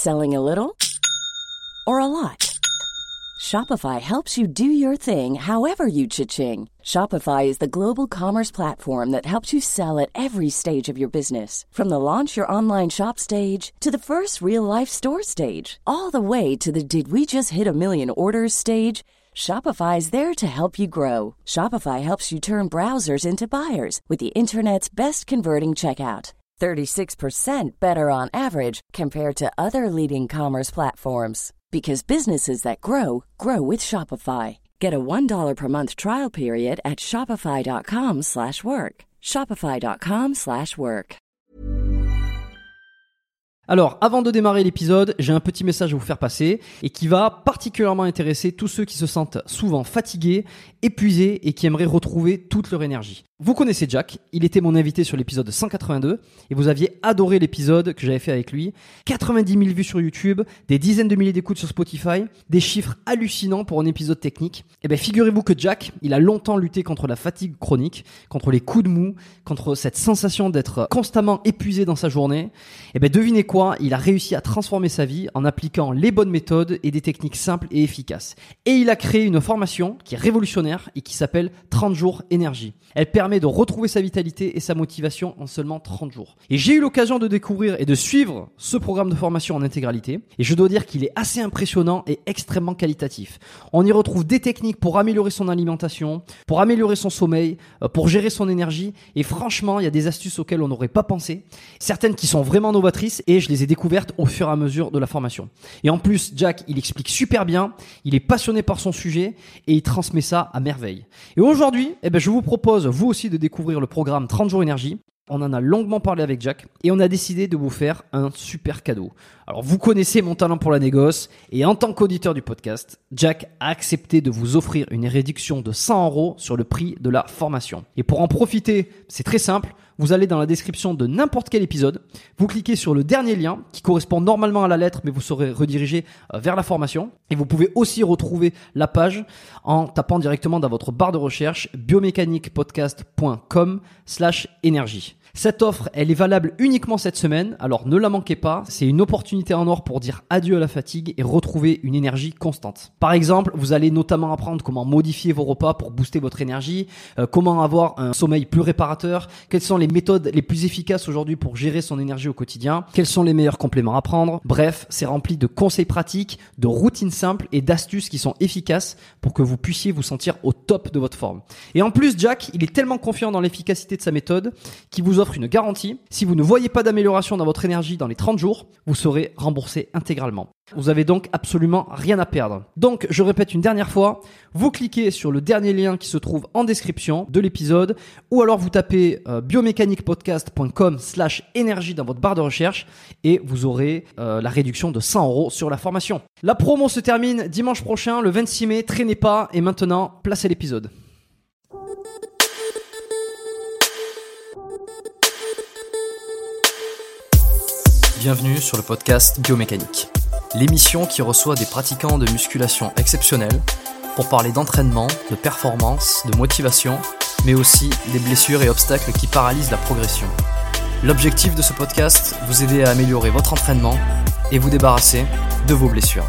Selling a little or a lot? Shopify helps you do your thing however you cha-ching. Shopify is the global commerce platform that helps you sell at every stage of your business. From the launch your online shop stage to the first real-life store stage, all the way to the did we just hit a million orders stage. Shopify is there to help you grow. Shopify helps you turn browsers into buyers with the internet's best converting checkout. 36% better on average compared to other leading commerce platforms. Because businesses that grow, grow with Shopify. Get a $1 per month trial period at shopify.com/work. Shopify.com/work. Alors, avant de démarrer l'épisode, j'ai un petit message à vous faire passer et qui va particulièrement intéresser tous ceux qui se sentent souvent fatigués, épuisés et qui aimeraient retrouver toute leur énergie. Vous connaissez Jack, il était mon invité sur l'épisode 182 et vous aviez adoré l'épisode que j'avais fait avec lui. 90 000 vues sur YouTube, des dizaines de milliers d'écoutes sur Spotify, des chiffres hallucinants pour un épisode technique. Et bien figurez-vous que Jack, il a longtemps lutté contre la fatigue chronique, contre les coups de mou, contre cette sensation d'être constamment épuisé dans sa journée. Et bien devinez quoi, il a réussi à transformer sa vie en appliquant les bonnes méthodes et des techniques simples et efficaces. Et il a créé une formation qui est révolutionnaire et qui s'appelle 30 jours énergie. Elle permet de retrouver sa vitalité et sa motivation en seulement 30 jours. Et j'ai eu l'occasion de découvrir et de suivre ce programme de formation en intégralité. Et je dois dire qu'il est assez impressionnant et extrêmement qualitatif. On y retrouve des techniques pour améliorer son alimentation, pour améliorer son sommeil, pour gérer son énergie. Et franchement, il y a des astuces auxquelles on n'aurait pas pensé. Certaines qui sont vraiment novatrices et je les ai découvertes au fur et à mesure de la formation. Et en plus, Jack, il explique super bien, il est passionné par son sujet et il transmet ça à merveille. Et aujourd'hui, je vous propose, vous aussi, de découvrir le programme 30 jours énergie. On en a longuement parlé avec Jack et on a décidé de vous faire un super cadeau. Alors vous connaissez mon talent pour la négoce et en tant qu'auditeur du podcast, Jack a accepté de vous offrir une réduction de 100 € sur le prix de la formation. Et pour en profiter, c'est très simple. Vous allez dans la description de n'importe quel épisode, vous cliquez sur le dernier lien qui correspond normalement à la lettre mais vous serez redirigé vers la formation et vous pouvez aussi retrouver la page en tapant directement dans votre barre de recherche biomechaniquepodcast.com/énergie. Cette offre, elle est valable uniquement cette semaine, alors ne la manquez pas, c'est une opportunité en or pour dire adieu à la fatigue et retrouver une énergie constante. Par exemple, vous allez notamment apprendre comment modifier vos repas pour booster votre énergie, comment avoir un sommeil plus réparateur, quelles sont les méthodes les plus efficaces aujourd'hui pour gérer son énergie au quotidien, quels sont les meilleurs compléments à prendre. Bref, c'est rempli de conseils pratiques, de routines simples et d'astuces qui sont efficaces pour que vous puissiez vous sentir au top de votre forme. Et en plus, Jack, il est tellement confiant dans l'efficacité de sa méthode qu'il vous offre une garantie. Si vous ne voyez pas d'amélioration dans votre énergie dans les 30 jours, vous serez remboursé intégralement. Vous avez donc absolument rien à perdre. Donc, je répète une dernière fois, vous cliquez sur le dernier lien qui se trouve en description de l'épisode ou alors vous tapez biomechaniquepodcast.com/énergie dans votre barre de recherche et vous aurez la réduction de 100 € sur la formation. La promo se termine dimanche prochain, le 26 mai. Traînez pas et maintenant, placez l'épisode. Bienvenue sur le podcast Biomécanique, l'émission qui reçoit des pratiquants de musculation exceptionnels pour parler d'entraînement, de performance, de motivation, mais aussi des blessures et obstacles qui paralysent la progression. L'objectif de ce podcast, vous aider à améliorer votre entraînement et vous débarrasser de vos blessures.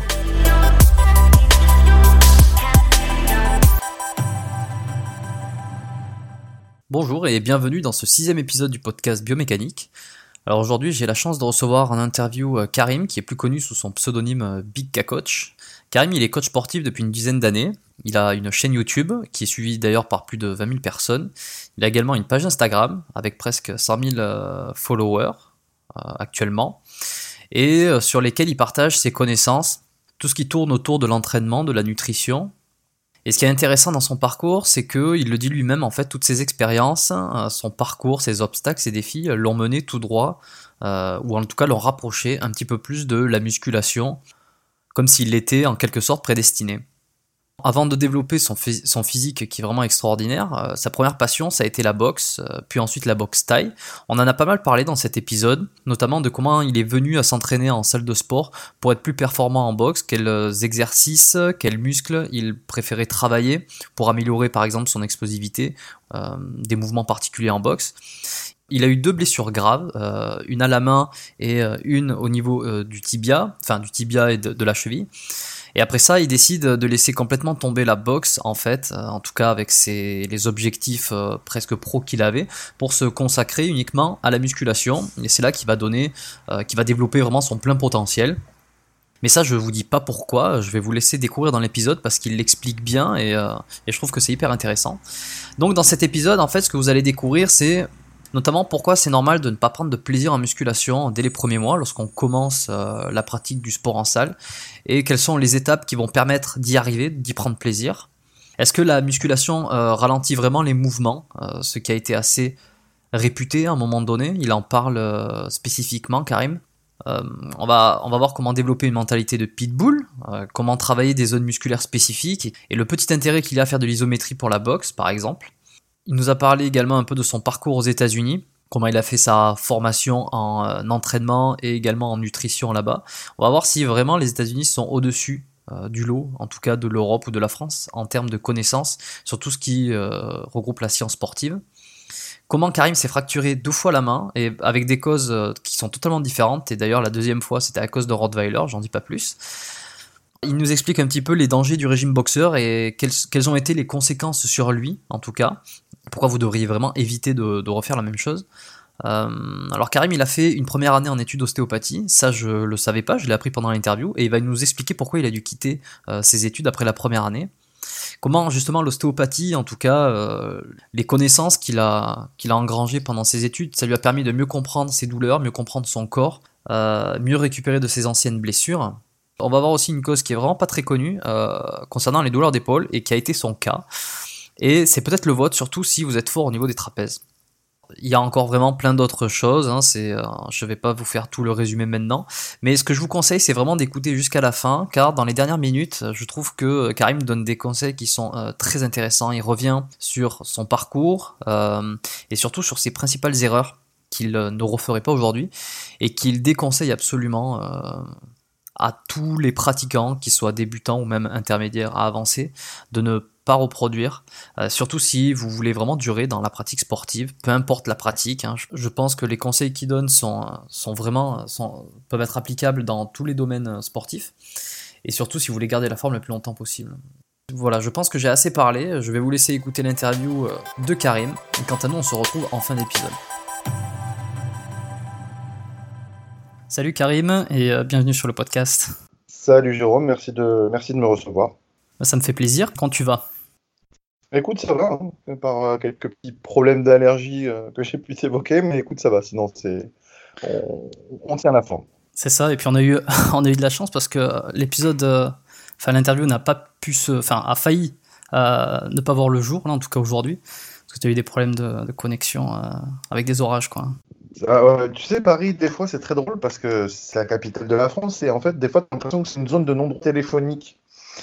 Bonjour et bienvenue dans ce 6e épisode du podcast Biomécanique. Alors aujourd'hui, j'ai la chance de recevoir en interview Karim, qui est plus connu sous son pseudonyme Big K Coach. Karim, il est coach sportif depuis une dizaine d'années. Il a une chaîne YouTube, qui est suivie d'ailleurs par plus de 20 000 personnes. Il a également une page Instagram, avec presque 100 000 followers actuellement, et sur lesquels il partage ses connaissances, tout ce qui tourne autour de l'entraînement, de la nutrition. Et ce qui est intéressant dans son parcours, c'est qu'il le dit lui-même, en fait, toutes ses expériences, son parcours, ses obstacles, ses défis, l'ont mené tout droit, ou en tout cas l'ont rapproché un petit peu plus de la musculation, comme s'il l'était en quelque sorte prédestiné. Avant de développer son physique qui est vraiment extraordinaire, sa première passion, ça a été la boxe, puis ensuite la boxe thaï. On en a pas mal parlé dans cet épisode, notamment de comment il est venu à s'entraîner en salle de sport pour être plus performant en boxe, quels exercices, quels muscles il préférait travailler pour améliorer par exemple son explosivité, des mouvements particuliers en boxe. Il a eu 2 blessures graves, une à la main et une au niveau du tibia et de la cheville. Et après ça, il décide de laisser complètement tomber la boxe, en fait, en tout cas avec les objectifs presque pro qu'il avait, pour se consacrer uniquement à la musculation. Et c'est là qu'il va développer vraiment son plein potentiel. Mais ça, je vous dis pas pourquoi, je vais vous laisser découvrir dans l'épisode parce qu'il l'explique bien et je trouve que c'est hyper intéressant. Donc dans cet épisode, en fait, ce que vous allez découvrir, c'est notamment pourquoi c'est normal de ne pas prendre de plaisir en musculation dès les premiers mois lorsqu'on commence la pratique du sport en salle, et quelles sont les étapes qui vont permettre d'y arriver, d'y prendre plaisir. Est-ce que la musculation ralentit vraiment les mouvements, ce qui a été assez réputé à un moment donné, il en parle spécifiquement, Karim. On va voir comment développer une mentalité de pitbull, comment travailler des zones musculaires spécifiques et le petit intérêt qu'il y a à faire de l'isométrie pour la boxe par exemple. Il nous a parlé également un peu de son parcours aux États-Unis, comment il a fait sa formation en entraînement et également en nutrition là-bas. On va voir si vraiment les États-Unis sont au-dessus du lot, en tout cas de l'Europe ou de la France, en termes de connaissances sur tout ce qui regroupe la science sportive. Comment Karim s'est fracturé 2 fois la main, et avec des causes qui sont totalement différentes, et d'ailleurs la deuxième fois c'était à cause de Rottweiler, j'en dis pas plus. Il nous explique un petit peu les dangers du régime boxeur et quelles ont été les conséquences sur lui, en tout cas. Pourquoi vous devriez vraiment éviter de refaire la même chose. Alors Karim, il a fait une première année en études d'ostéopathie, ça je le savais pas, je l'ai appris pendant l'interview, et il va nous expliquer pourquoi il a dû quitter ses études après la première année. Comment justement l'ostéopathie, en tout cas, les connaissances qu'il a engrangées pendant ses études, ça lui a permis de mieux comprendre ses douleurs, mieux comprendre son corps, mieux récupérer de ses anciennes blessures. On va voir aussi une cause qui est vraiment pas très connue concernant les douleurs d'épaule et qui a été son cas. Et c'est peut-être le vôtre, surtout si vous êtes fort au niveau des trapèzes. Il y a encore vraiment plein d'autres choses, hein, je vais pas vous faire tout le résumé maintenant, mais ce que je vous conseille, c'est vraiment d'écouter jusqu'à la fin, car dans les dernières minutes, je trouve que Karim donne des conseils qui sont très intéressants. Il revient sur son parcours et surtout sur ses principales erreurs qu'il ne referait pas aujourd'hui et qu'il déconseille absolument à tous les pratiquants, qu'ils soient débutants ou même intermédiaires à avancés, de ne pas reproduire, surtout si vous voulez vraiment durer dans la pratique sportive, peu importe la pratique, hein. Je pense que les conseils qu'il donne peuvent être applicables dans tous les domaines sportifs, et surtout si vous voulez garder la forme le plus longtemps possible. Voilà, je pense que j'ai assez parlé, je vais vous laisser écouter l'interview de Karim, et quant à nous on se retrouve en fin d'épisode. Salut Karim, et bienvenue sur le podcast. Salut Jérôme, merci de me recevoir. Ça me fait plaisir, quand tu vas? Écoute, ça va, hein, par quelques petits problèmes d'allergie que j'ai pu t'évoquer, mais écoute, ça va, sinon on tient la forme. C'est ça, et puis on a eu de la chance parce que l'interview n'a pas pu a failli ne pas voir le jour, là, en tout cas aujourd'hui, parce que tu as eu des problèmes de connexion avec des orages, quoi. Tu sais, Paris, des fois, c'est très drôle parce que c'est la capitale de la France, et en fait, des fois, tu as l'impression que c'est une zone de non téléphonique.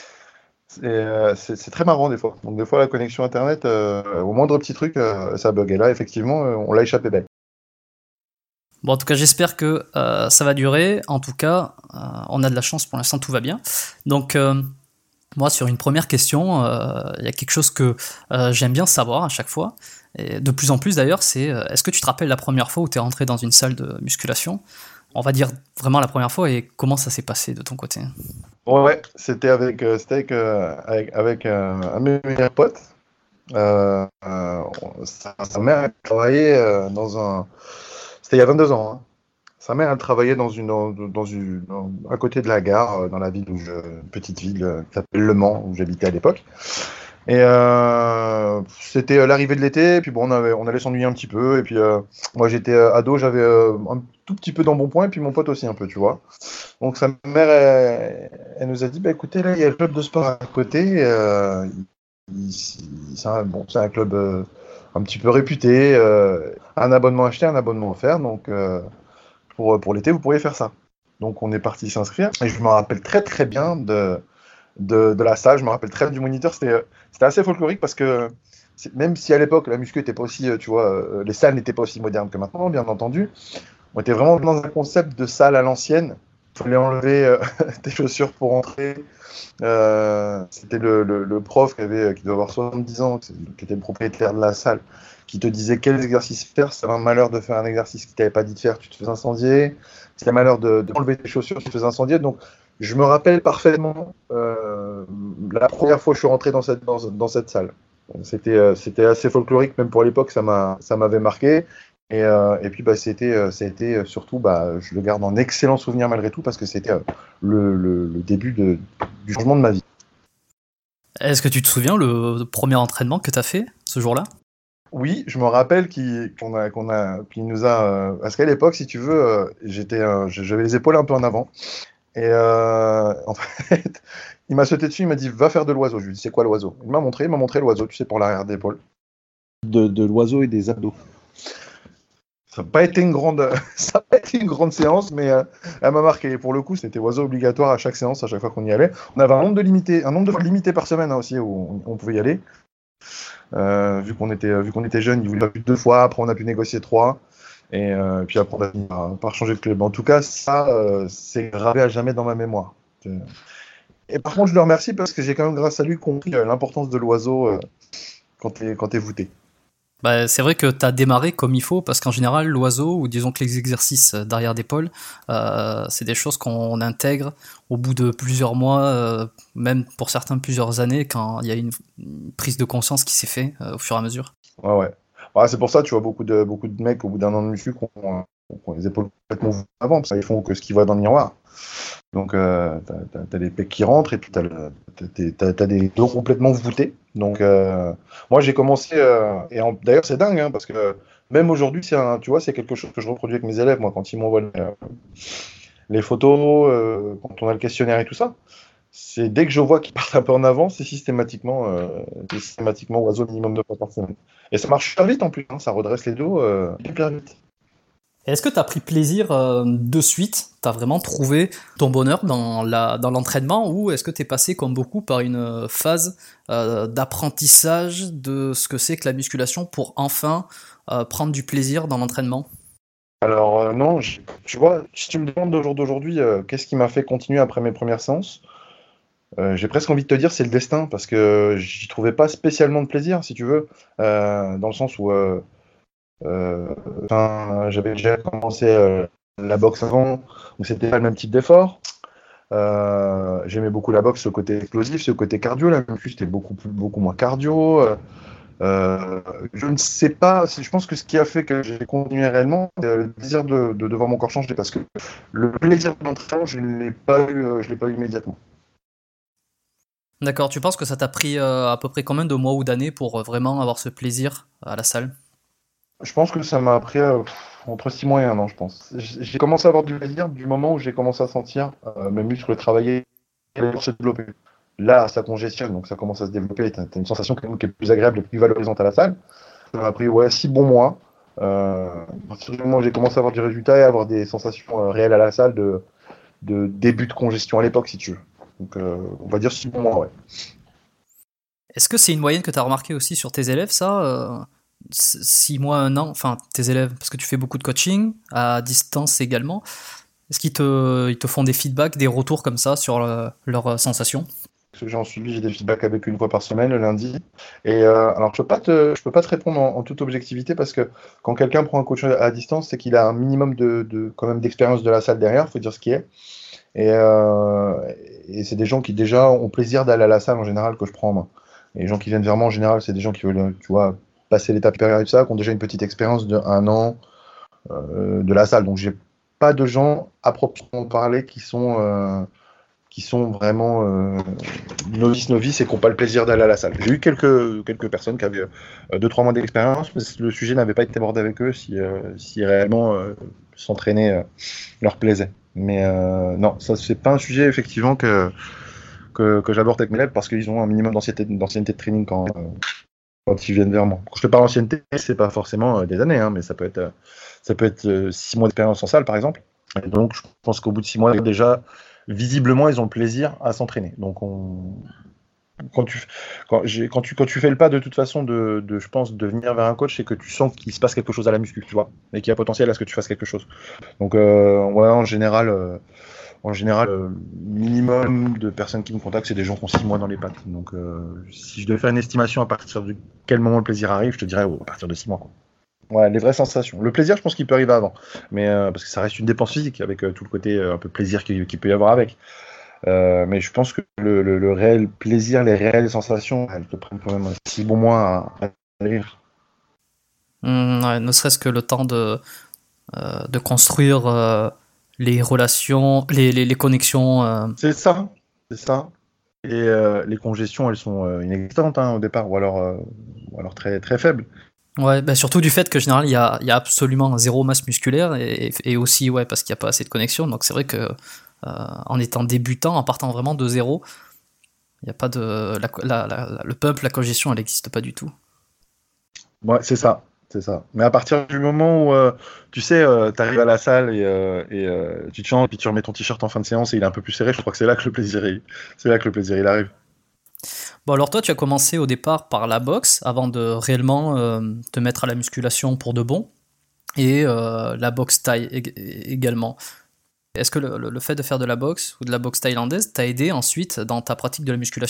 C'est très marrant des fois. Donc des fois la connexion internet, au moindre petit truc, ça bug. Et là effectivement, on l'a échappé belle. Bon, en tout cas j'espère que ça va durer. En tout cas, on a de la chance pour l'instant, tout va bien. Donc moi sur une première question, il y a quelque chose que j'aime bien savoir à chaque fois, et de plus en plus d'ailleurs, c'est est-ce que tu te rappelles la première fois où tu es rentré dans une salle de musculation? On va dire vraiment la première fois, et comment ça s'est passé de ton côté? Ouais, c'était avec un de mes meilleurs potes. Sa mère elle travaillait c'était il y a 22 ans. Hein. Sa mère elle travaillait à côté de la gare, dans la ville une petite ville qui s'appelle Le Mans, où j'habitais à l'époque. Et c'était l'arrivée de l'été, et puis bon, on allait s'ennuyer un petit peu, et puis moi j'étais ado, j'avais un tout petit peu d'embonpoint, et puis mon pote aussi un peu, tu vois. Donc sa mère, elle nous a dit, bah écoutez, là il y a le club de sport à côté, c'est un club un petit peu réputé, un abonnement acheté, un abonnement offert, donc pour l'été vous pourriez faire ça. Donc on est parti s'inscrire, et je me rappelle très très bien de la salle, je me rappelle très bien du moniteur, c'était assez folklorique parce que même si à l'époque la muscu n'était pas aussi, tu vois, les salles n'étaient pas aussi modernes que maintenant, bien entendu, on était vraiment dans un concept de salle à l'ancienne. Il fallait enlever tes chaussures pour entrer. C'était le prof qui doit avoir 70 ans, qui était le propriétaire de la salle, qui te disait quels exercices faire. Si tu avais un malheur de faire un exercice qu'il t'avait pas dit de faire, tu te faisais incendier. Si tu avais un malheur d'enlever tes chaussures, tu te faisais incendier. Donc, je me rappelle parfaitement la première fois que je suis rentré dans cette salle. C'était assez folklorique, même pour l'époque, ça m'avait marqué. Et puis c'était surtout, je le garde en excellent souvenir malgré tout, parce que c'était le début du changement de ma vie. Est-ce que tu te souviens le premier entraînement que tu as fait ce jour-là? Oui, je me rappelle qu'il nous a... parce qu'à l'époque, si tu veux, j'avais les épaules un peu en avant. Et en fait, il m'a sauté dessus, il m'a dit va faire de l'oiseau. Je lui ai dit c'est quoi l'oiseau? Il m'a montré l'oiseau, tu sais, pour l'arrière d'épaule. De l'oiseau et des abdos. Ça n'a pas été une grande séance, mais elle m'a marqué. Pour le coup, c'était oiseau obligatoire à chaque séance, à chaque fois qu'on y allait. On avait un nombre de fois limité par semaine aussi où on pouvait y aller. Vu qu'on était jeunes, ils voulaient pas plus de 2 fois. Après, on a pu négocier 3. Et puis après, on a fini par changer de club. En tout cas, ça, c'est gravé à jamais dans ma mémoire. Et par contre, je le remercie parce que j'ai quand même, grâce à lui, compris l'importance de l'oiseau quand t'es voûté. C'est vrai que tu as démarré comme il faut, parce qu'en général, l'oiseau, ou disons que les exercices d'arrière d'épaule, c'est des choses qu'on intègre au bout de plusieurs mois, même pour certains plusieurs années, quand il y a une prise de conscience qui s'est faite au fur et à mesure. Ouais. C'est pour ça, tu vois, beaucoup de mecs, au bout d'un an de muscu, qui ont les épaules complètement voûtées avant, parce qu'ils font que ce qu'ils voient dans le miroir. Donc, t'as les pecs qui rentrent, et puis t'as des dos complètement voûtés. Donc, moi, j'ai commencé, d'ailleurs, c'est dingue, hein, parce que même aujourd'hui, tu vois, c'est quelque chose que je reproduis avec mes élèves, moi, quand ils m'envoient les photos, quand on a le questionnaire et tout ça. C'est dès que je vois qu'ils partent un peu en avant, c'est systématiquement oiseau minimum 2 fois par semaine. Et ça marche super vite en plus, hein, ça redresse les dos super vite. Est-ce que tu as pris plaisir de suite? Tu as vraiment trouvé ton bonheur dans l'entraînement, ou est-ce que tu es passé comme beaucoup par une phase d'apprentissage de ce que c'est que la musculation pour enfin prendre du plaisir dans l'entraînement? Alors non, tu vois, si tu me demandes au jour d'aujourd'hui qu'est-ce qui m'a fait continuer après mes premières séances, j'ai presque envie de te dire c'est le destin, parce que j'y trouvais pas spécialement de plaisir, si tu veux, dans le sens où j'avais déjà commencé la boxe avant, donc c'était pas le même type d'effort. J'aimais beaucoup la boxe, ce côté explosif, ce côté cardio. La muscu, c'était beaucoup moins cardio. Je ne sais pas, je pense que ce qui a fait que j'ai continué réellement, c'est le désir de voir mon corps changer, parce que le plaisir de l'entraînement, je ne l'ai pas eu immédiatement. D'accord, tu penses que ça t'a pris à peu près combien de mois ou d'années pour vraiment avoir ce plaisir à la salle? Je pense que ça m'a pris entre 6 mois et 1 an, je pense. J'ai commencé à avoir du plaisir du moment où j'ai commencé à sentir mes muscles travailler et se développer. Là, ça congestionne, donc ça commence à se développer. Tu as une sensation qui est plus agréable et plus valorisante à la salle. Ça m'a pris 6 bons mois. À partir du moment où j'ai commencé à avoir du résultat et à avoir des sensations réelles à la salle de début de congestion à l'époque, si tu veux. Donc, on va dire 6 bons mois, ouais. Est-ce que c'est une moyenne que tu as remarqué aussi sur tes élèves, ça 6 mois, 1 an, enfin tes élèves, parce que tu fais beaucoup de coaching, à distance également. Est-ce qu'ils te font des feedbacks, des retours comme ça sur leurs sensations? Ceux que j'ai en suivi, j'ai des feedbacks avec 1 fois par semaine, le lundi. Et alors, je peux pas te répondre en toute objectivité, parce que quand quelqu'un prend un coach à distance, c'est qu'il a un minimum quand même d'expérience de la salle derrière, il faut dire ce qui est. Et c'est des gens qui déjà ont plaisir d'aller à la salle en général que je prends en main. Et les gens qui viennent vers moi en général, c'est des gens qui veulent, tu vois, passer l'étape supérieure et tout ça, qui ont déjà une petite expérience de 1 an de la salle. Donc j'ai pas de gens à proprement parler qui sont vraiment novices et qui n'ont pas le plaisir d'aller à la salle. J'ai eu quelques personnes qui avaient 2-3 mois d'expérience, mais le sujet n'avait pas été abordé avec eux si réellement s'entraîner leur plaisait. Mais non, ça c'est pas un sujet effectivement que j'aborde avec mes élèves, parce qu'ils ont un minimum d'ancienneté de training quand ils viennent vers moi. Quand je te parle d'ancienneté, c'est pas forcément des années, hein, mais ça peut être 6 mois d'expérience en salle par exemple. Et donc je pense qu'au bout de 6 mois déjà, visiblement ils ont le plaisir à s'entraîner. Donc quand tu fais le pas de toute façon je pense, de venir vers un coach, c'est que tu sens qu'il se passe quelque chose à la muscu, tu vois, et qu'il y a potentiel à ce que tu fasses quelque chose. Donc ouais, en général en général, minimum de personnes qui me contactent, c'est des gens qui ont 6 mois dans les pattes. Donc, si je devais faire une estimation à partir de quel moment le plaisir arrive, je te dirais à partir de 6 mois. Quoi. Ouais, les vraies sensations. Le plaisir, je pense qu'il peut arriver avant. Mais parce que ça reste une dépense physique, avec tout le côté un peu plaisir qu'il peut y avoir avec. Mais je pense que le réel plaisir, les réelles sensations, elles te prennent quand même 6 bons mois à arriver. Ouais, ne serait-ce que le temps de construire les relations, les connexions. C'est ça. Et les congestions, elles sont inexistantes au départ, ou alors très, très faibles. Ouais, bah surtout du fait que, en général, il y a absolument zéro masse musculaire et aussi, ouais, parce qu'il n'y a pas assez de connexion. Donc, c'est vrai que en étant débutant, en partant vraiment de zéro, il n'y a pas de. Le pump, la congestion, elle n'existe pas du tout. Ouais, c'est ça. Mais à partir du moment où, tu sais, t'arrives à la salle et tu te changes, puis tu remets ton t-shirt en fin de séance et il est un peu plus serré, je crois que c'est là que le plaisir, il arrive. Bon, alors toi, tu as commencé au départ par la boxe avant de réellement te mettre à la musculation pour de bon, et la boxe thaï également. Est-ce que le fait de faire de la boxe ou de la boxe thaïlandaise t'a aidé ensuite dans ta pratique de la musculation ?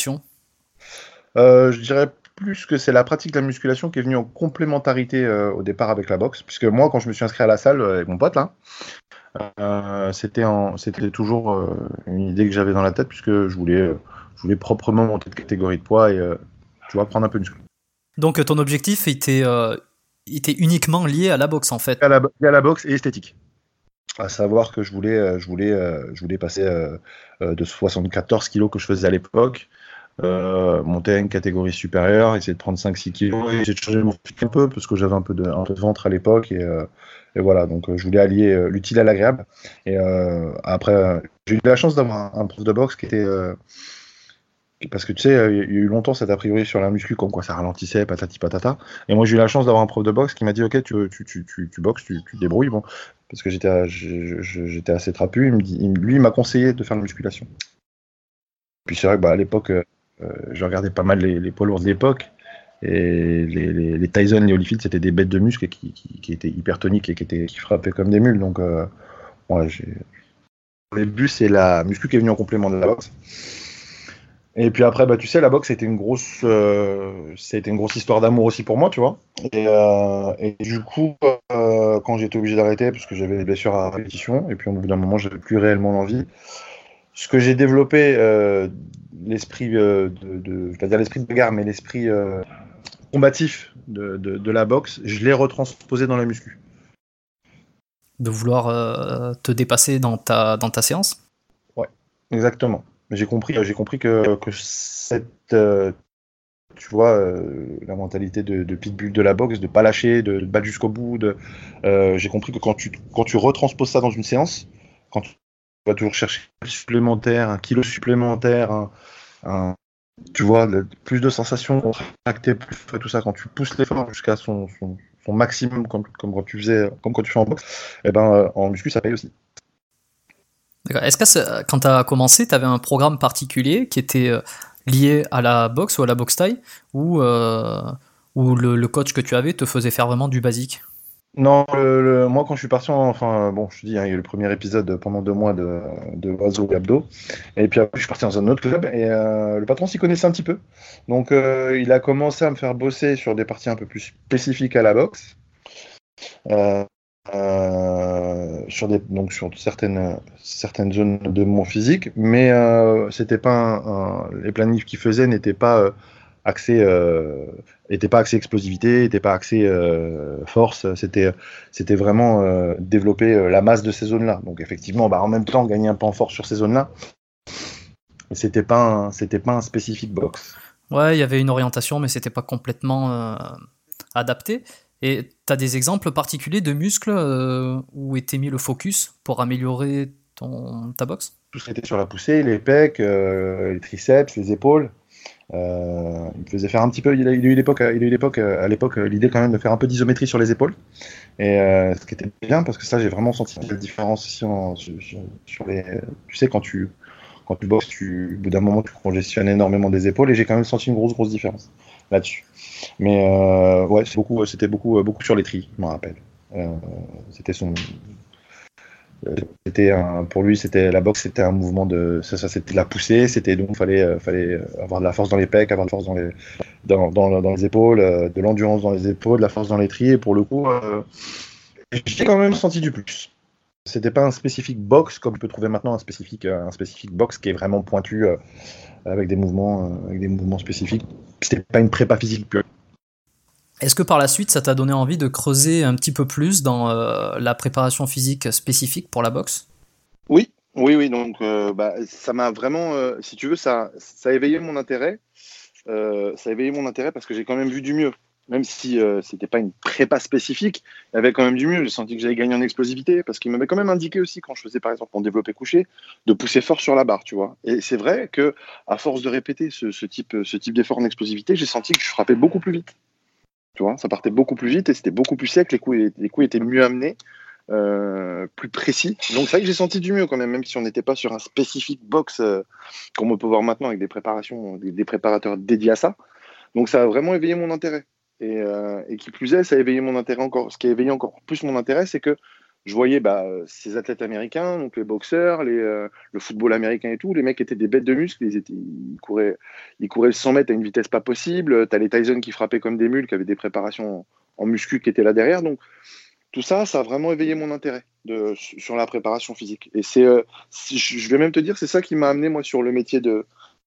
Je dirais plus que c'est la pratique de la musculation qui est venue en complémentarité au départ avec la boxe, puisque moi, quand je me suis inscrit à la salle avec mon pote là, c'était toujours une idée que j'avais dans la tête, puisque je voulais proprement monter de catégorie de poids et tu vois, prendre un peu de muscle. Donc ton objectif était uniquement lié à la boxe en fait. Il y a la boxe et esthétique. À savoir que je voulais passer de 74 kilos que je faisais à l'époque, monter à une catégorie supérieure, essayer de prendre 5-6 kilos, et essayer de changer mon physique un peu, parce que j'avais un peu de ventre à l'époque, et voilà, donc je voulais allier l'utile à l'agréable. Et après, j'ai eu la chance d'avoir un prof de boxe qui était... parce que tu sais, il y a eu longtemps cet a priori sur la muscu, comme quoi ça ralentissait, patati patata. Et moi, j'ai eu la chance d'avoir un prof de boxe qui m'a dit, ok, tu boxes, tu te débrouilles, bon, parce que j'étais assez trapu. Lui, il m'a conseillé de faire la musculation. Puis c'est vrai que à l'époque, je regardais pas mal les poids lourds de l'époque, et les Tyson, les Holyfield, c'était des bêtes de muscles qui étaient hyper toniques et qui frappaient comme des mules. Donc, ouais, au début, c'est la muscu qui est venue en complément de la boxe. Et puis après, tu sais, la boxe, c'était une grosse histoire d'amour aussi pour moi, tu vois. Et du coup, quand j'étais obligé d'arrêter, parce que j'avais des blessures à répétition, et puis au bout d'un moment, j'avais plus réellement l'envie. Ce que j'ai développé, l'esprit je vais pas dire l'esprit de bagarre, mais l'esprit combatif de la boxe, je l'ai retransposé dans la muscu. De vouloir te dépasser dans ta séance ? Ouais, exactement. J'ai compris que cette, tu vois, la mentalité de pitbull de la boxe, de pas lâcher, de battre jusqu'au bout. J'ai compris que quand tu retransposes ça dans une séance, quand tu vas toujours chercher un kilo supplémentaire, tu vois, plus de sensations, contracter plus, tout ça, quand tu pousses l'effort jusqu'à son maximum, comme quand tu fais en boxe, et en muscu, ça paye aussi. D'accord. Est-ce que quand tu as commencé, tu avais un programme particulier qui était lié à la boxe ou à la boxe thaï, ou le coach que tu avais te faisait faire vraiment du basique ? Non, moi quand je suis parti, bon, je te dis, il y a eu le premier épisode pendant 2 mois de Oiseau et Abdo, et puis après je suis parti dans un autre club, et le patron s'y connaissait un petit peu, donc il a commencé à me faire bosser sur des parties un peu plus spécifiques à la boxe, sur certaines zones de mon physique, mais c'était pas les planifs qu'il faisait n'étaient pas axés explosivité, n'étaient pas axés force, c'était vraiment développer la masse de ces zones-là. Donc effectivement, en même temps gagner un peu en force sur ces zones-là, mais c'était pas un spécifique boxe. Ouais, il y avait une orientation, mais c'était pas complètement adapté. Et tu as des exemples particuliers de muscles où était mis le focus pour améliorer ta boxe ? Tout ce qui était sur la poussée, les pecs, les triceps, les épaules. Il me faisait faire un petit peu. Il a eu l'époque, à l'époque, l'idée quand même de faire un peu d'isométrie sur les épaules. Et ce qui était bien, parce que ça, j'ai vraiment senti la différence sur les. Tu sais, quand tu boxes, au bout d'un moment, tu congestionnes énormément des épaules, et j'ai quand même senti une grosse différence là-dessus. Mais c'était beaucoup sur les tris, je m'en rappelle. C'était Pour lui, c'était la boxe, c'était un mouvement c'était de la poussée, donc fallait avoir de la force dans les pecs, avoir de la force dans les épaules, de l'endurance dans les épaules, de la force dans les tris. Et pour le coup, j'ai quand même senti du plus. C'était pas un spécifique boxe comme tu peux trouver maintenant un spécifique boxe qui est vraiment pointu avec des mouvements spécifiques. C'était pas une prépa physique pure. Est-ce que par la suite, ça t'a donné envie de creuser un petit peu plus dans la préparation physique spécifique pour la boxe ? Oui. Donc, ça m'a vraiment, si tu veux, ça a éveillé mon intérêt. Ça a éveillé mon intérêt parce que j'ai quand même vu du mieux. Même si c'était pas une prépa spécifique, il y avait quand même du mieux. J'ai senti que j'allais gagner en explosivité parce qu'il m'avait quand même indiqué aussi quand je faisais par exemple mon développé couché de pousser fort sur la barre, tu vois. Et c'est vrai que à force de répéter ce type d'effort en explosivité, j'ai senti que je frappais beaucoup plus vite. Tu vois, ça partait beaucoup plus vite et c'était beaucoup plus sec. Les coups étaient mieux amenés, plus précis. Donc c'est vrai que j'ai senti du mieux quand même si on n'était pas sur un spécifique box comme on peut voir maintenant avec des préparateurs dédiés à ça. Donc ça a vraiment éveillé mon intérêt. Et qui plus est, ça a éveillé mon intérêt encore. Ce qui a éveillé encore plus mon intérêt, c'est que je voyais ces athlètes américains, donc les boxeurs, le football américain et tout, les mecs étaient des bêtes de muscles, ils couraient le 100 mètres à une vitesse pas possible. T'as les Tyson qui frappaient comme des mules, qui avaient des préparations en muscu qui étaient là derrière. Donc tout ça, ça a vraiment éveillé mon intérêt sur la préparation physique. Et je vais même te dire, c'est ça qui m'a amené moi sur le métier de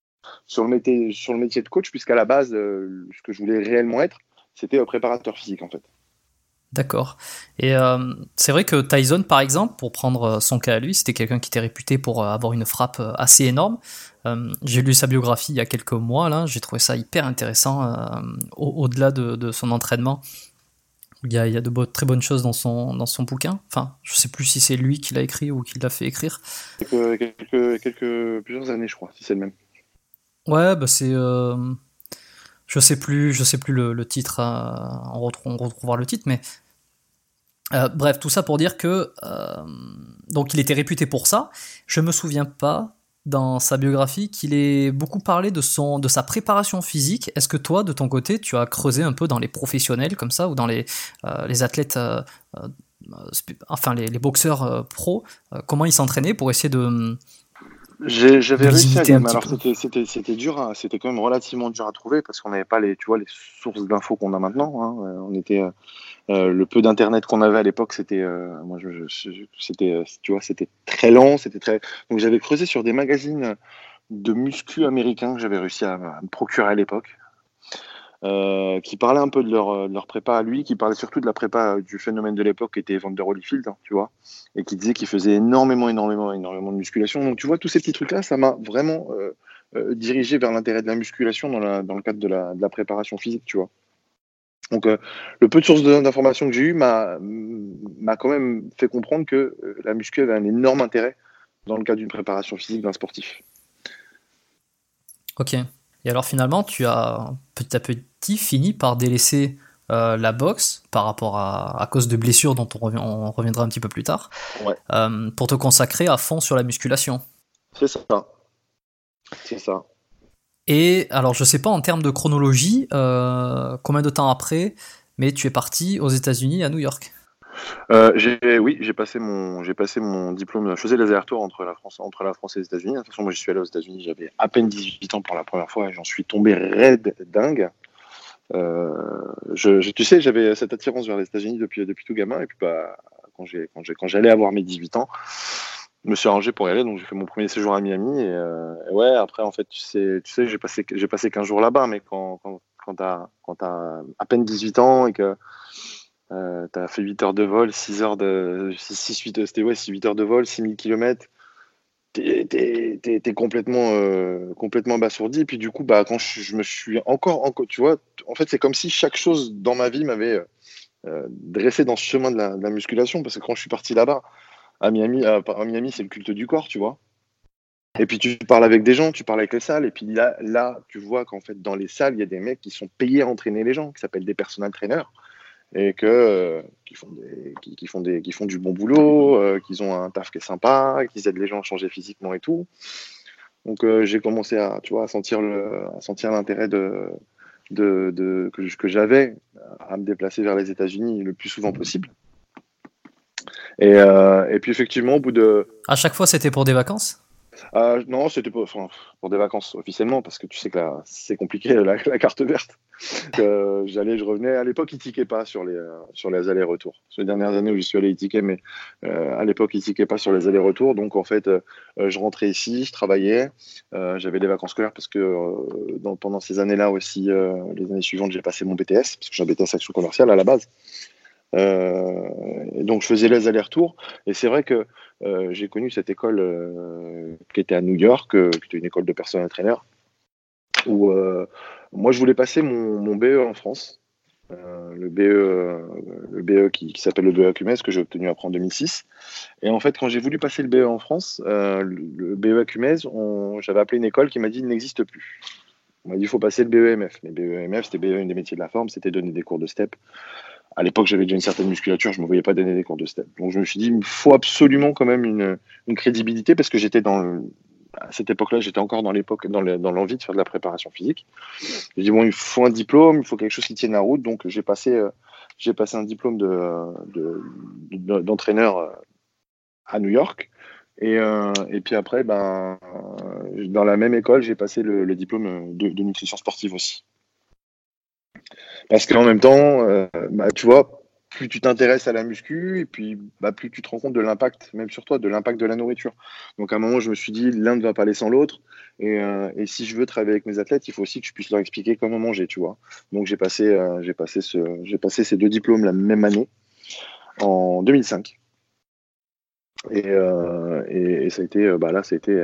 coach, puisqu'à la base, ce que je voulais réellement être, c'était préparateur physique en fait. D'accord. Et c'est vrai que Tyson, par exemple, pour prendre son cas à lui, c'était quelqu'un qui était réputé pour avoir une frappe assez énorme. J'ai lu sa biographie il y a quelques mois, là, j'ai trouvé ça hyper intéressant, au-delà de son entraînement. Il y a très bonnes choses dans son bouquin. Enfin, je sais plus si c'est lui qui l'a écrit ou qui l'a fait écrire. Plusieurs années, je crois, si c'est le même. Ouais, c'est... je sais plus le titre, on retrouvera le titre, mais bref, tout ça pour dire que donc il était réputé pour ça. Je me souviens pas dans sa biographie qu'il ait beaucoup parlé de sa préparation physique. Est-ce que toi, de ton côté, tu as creusé un peu dans les professionnels comme ça ou dans les athlètes, les boxeurs pros, comment ils s'entraînaient pour essayer de J'avais réussi à visiter un mais petit alors peu. c'était dur, c'était quand même relativement dur à trouver parce qu'on n'avait pas les sources d'infos qu'on a maintenant. Hein. On était le peu d'internet qu'on avait à l'époque, c'était c'était très lent, donc j'avais creusé sur des magazines de muscu américains que j'avais réussi à me procurer à l'époque. Qui parlaient un peu de leur prépa à lui, qui parlaient surtout de la prépa du phénomène de l'époque qui était Evander Holyfield, hein, tu vois, et qui disait qu'il faisait énormément de musculation. Donc tu vois, tous ces petits trucs-là, ça m'a vraiment dirigé vers l'intérêt de la musculation dans le cadre de la préparation physique, tu vois. Donc le peu de sources d'informations que j'ai eu m'a quand même fait comprendre que la muscu avait un énorme intérêt dans le cadre d'une préparation physique d'un sportif. Ok. Et alors finalement, tu as petit à petit fini par délaisser la boxe par rapport à cause de blessures dont on reviendra un petit peu plus tard, Ouais. pour te consacrer à fond sur la musculation. C'est ça. C'est ça. Et alors, je sais pas en termes de chronologie, combien de temps après, mais tu es parti aux États-Unis, à New York. J'ai passé mon diplôme. Je faisais les allers-retours entre la France et les États-Unis. De toute façon, moi, j'y suis allé aux États-Unis. J'avais à peine 18 ans pour la première fois et j'en suis tombé raide dingue. Tu sais, j'avais cette attirance vers les États-Unis depuis tout gamin. Et puis, quand j'allais avoir mes 18 ans, je me suis arrangé pour y aller. Donc, j'ai fait mon premier séjour à Miami. Et ouais, après, en fait, tu sais, j'ai passé 15 jours là-bas. Mais quand t'as à peine 18 ans et que t'as fait 8 heures de vol, 6 heures de 8 heures de vol, 6000 km. T'es complètement abasourdi. Et puis du coup, quand je me suis encore, tu vois, en fait, c'est comme si chaque chose dans ma vie m'avait dressé dans ce chemin de la musculation. Parce que quand je suis parti là-bas, à Miami, c'est le culte du corps, tu vois. Et puis tu parles avec des gens, tu parles avec les salles. Et puis là tu vois qu'en fait, dans les salles, il y a des mecs qui sont payés à entraîner les gens, qui s'appellent des personal trainers. Et qui font du bon boulot, qu'ils ont un taf qui est sympa, qu'ils aident les gens à changer physiquement et tout. Donc j'ai commencé à sentir l'intérêt que j'avais à me déplacer vers les États-Unis le plus souvent possible. Et puis effectivement, au bout de... À chaque fois, c'était pour des vacances? Non, c'était pour des vacances officiellement, parce que tu sais que là, c'est compliqué, la carte verte. Je revenais. À l'époque, ils tiquaient pas sur les allers-retours. Sur les dernières années où j'y suis allé, ils tiquaient, mais à l'époque, ils tiquaient pas sur les allers-retours. Donc, en fait, je rentrais ici, je travaillais, j'avais des vacances scolaires parce que pendant ces années-là aussi, les années suivantes, j'ai passé mon BTS, parce que j'ai un BTS action commerciale à la base. Et donc, je faisais les allers-retours. Et c'est vrai que j'ai connu cette école qui était à New York, qui était une école de personal trainer, où moi, je voulais passer mon BE en France. Le BE qui s'appelle le BE Acumès, que j'ai obtenu après en 2006. Et en fait, quand j'ai voulu passer le BE en France, le BE Acumès, j'avais appelé une école qui m'a dit il n'existe plus. On m'a dit il faut passer le BEMF. Mais BEMF, c'était BE, une des métiers de la forme, c'était donner des cours de step. À l'époque, j'avais déjà une certaine musculature, je ne me voyais pas donner des cours de step. Donc je me suis dit, il faut absolument quand même une crédibilité, parce que à cette époque-là, j'étais encore dans l'envie de faire de la préparation physique. J'ai dit, bon, il faut un diplôme, il faut quelque chose qui tienne la route. Donc j'ai passé un diplôme d'entraîneur à New York. Et puis après, dans la même école, j'ai passé le diplôme de nutrition sportive aussi. Parce qu'en même temps, tu vois, plus tu t'intéresses à la muscu, et puis plus tu te rends compte de l'impact, même sur toi, de l'impact de la nourriture. Donc à un moment, je me suis dit, l'un ne va pas aller sans l'autre. Et si je veux travailler avec mes athlètes, il faut aussi que je puisse leur expliquer comment manger, tu vois. Donc j'ai passé ces 2 diplômes la même année, en 2005. Et ça a été, ça a été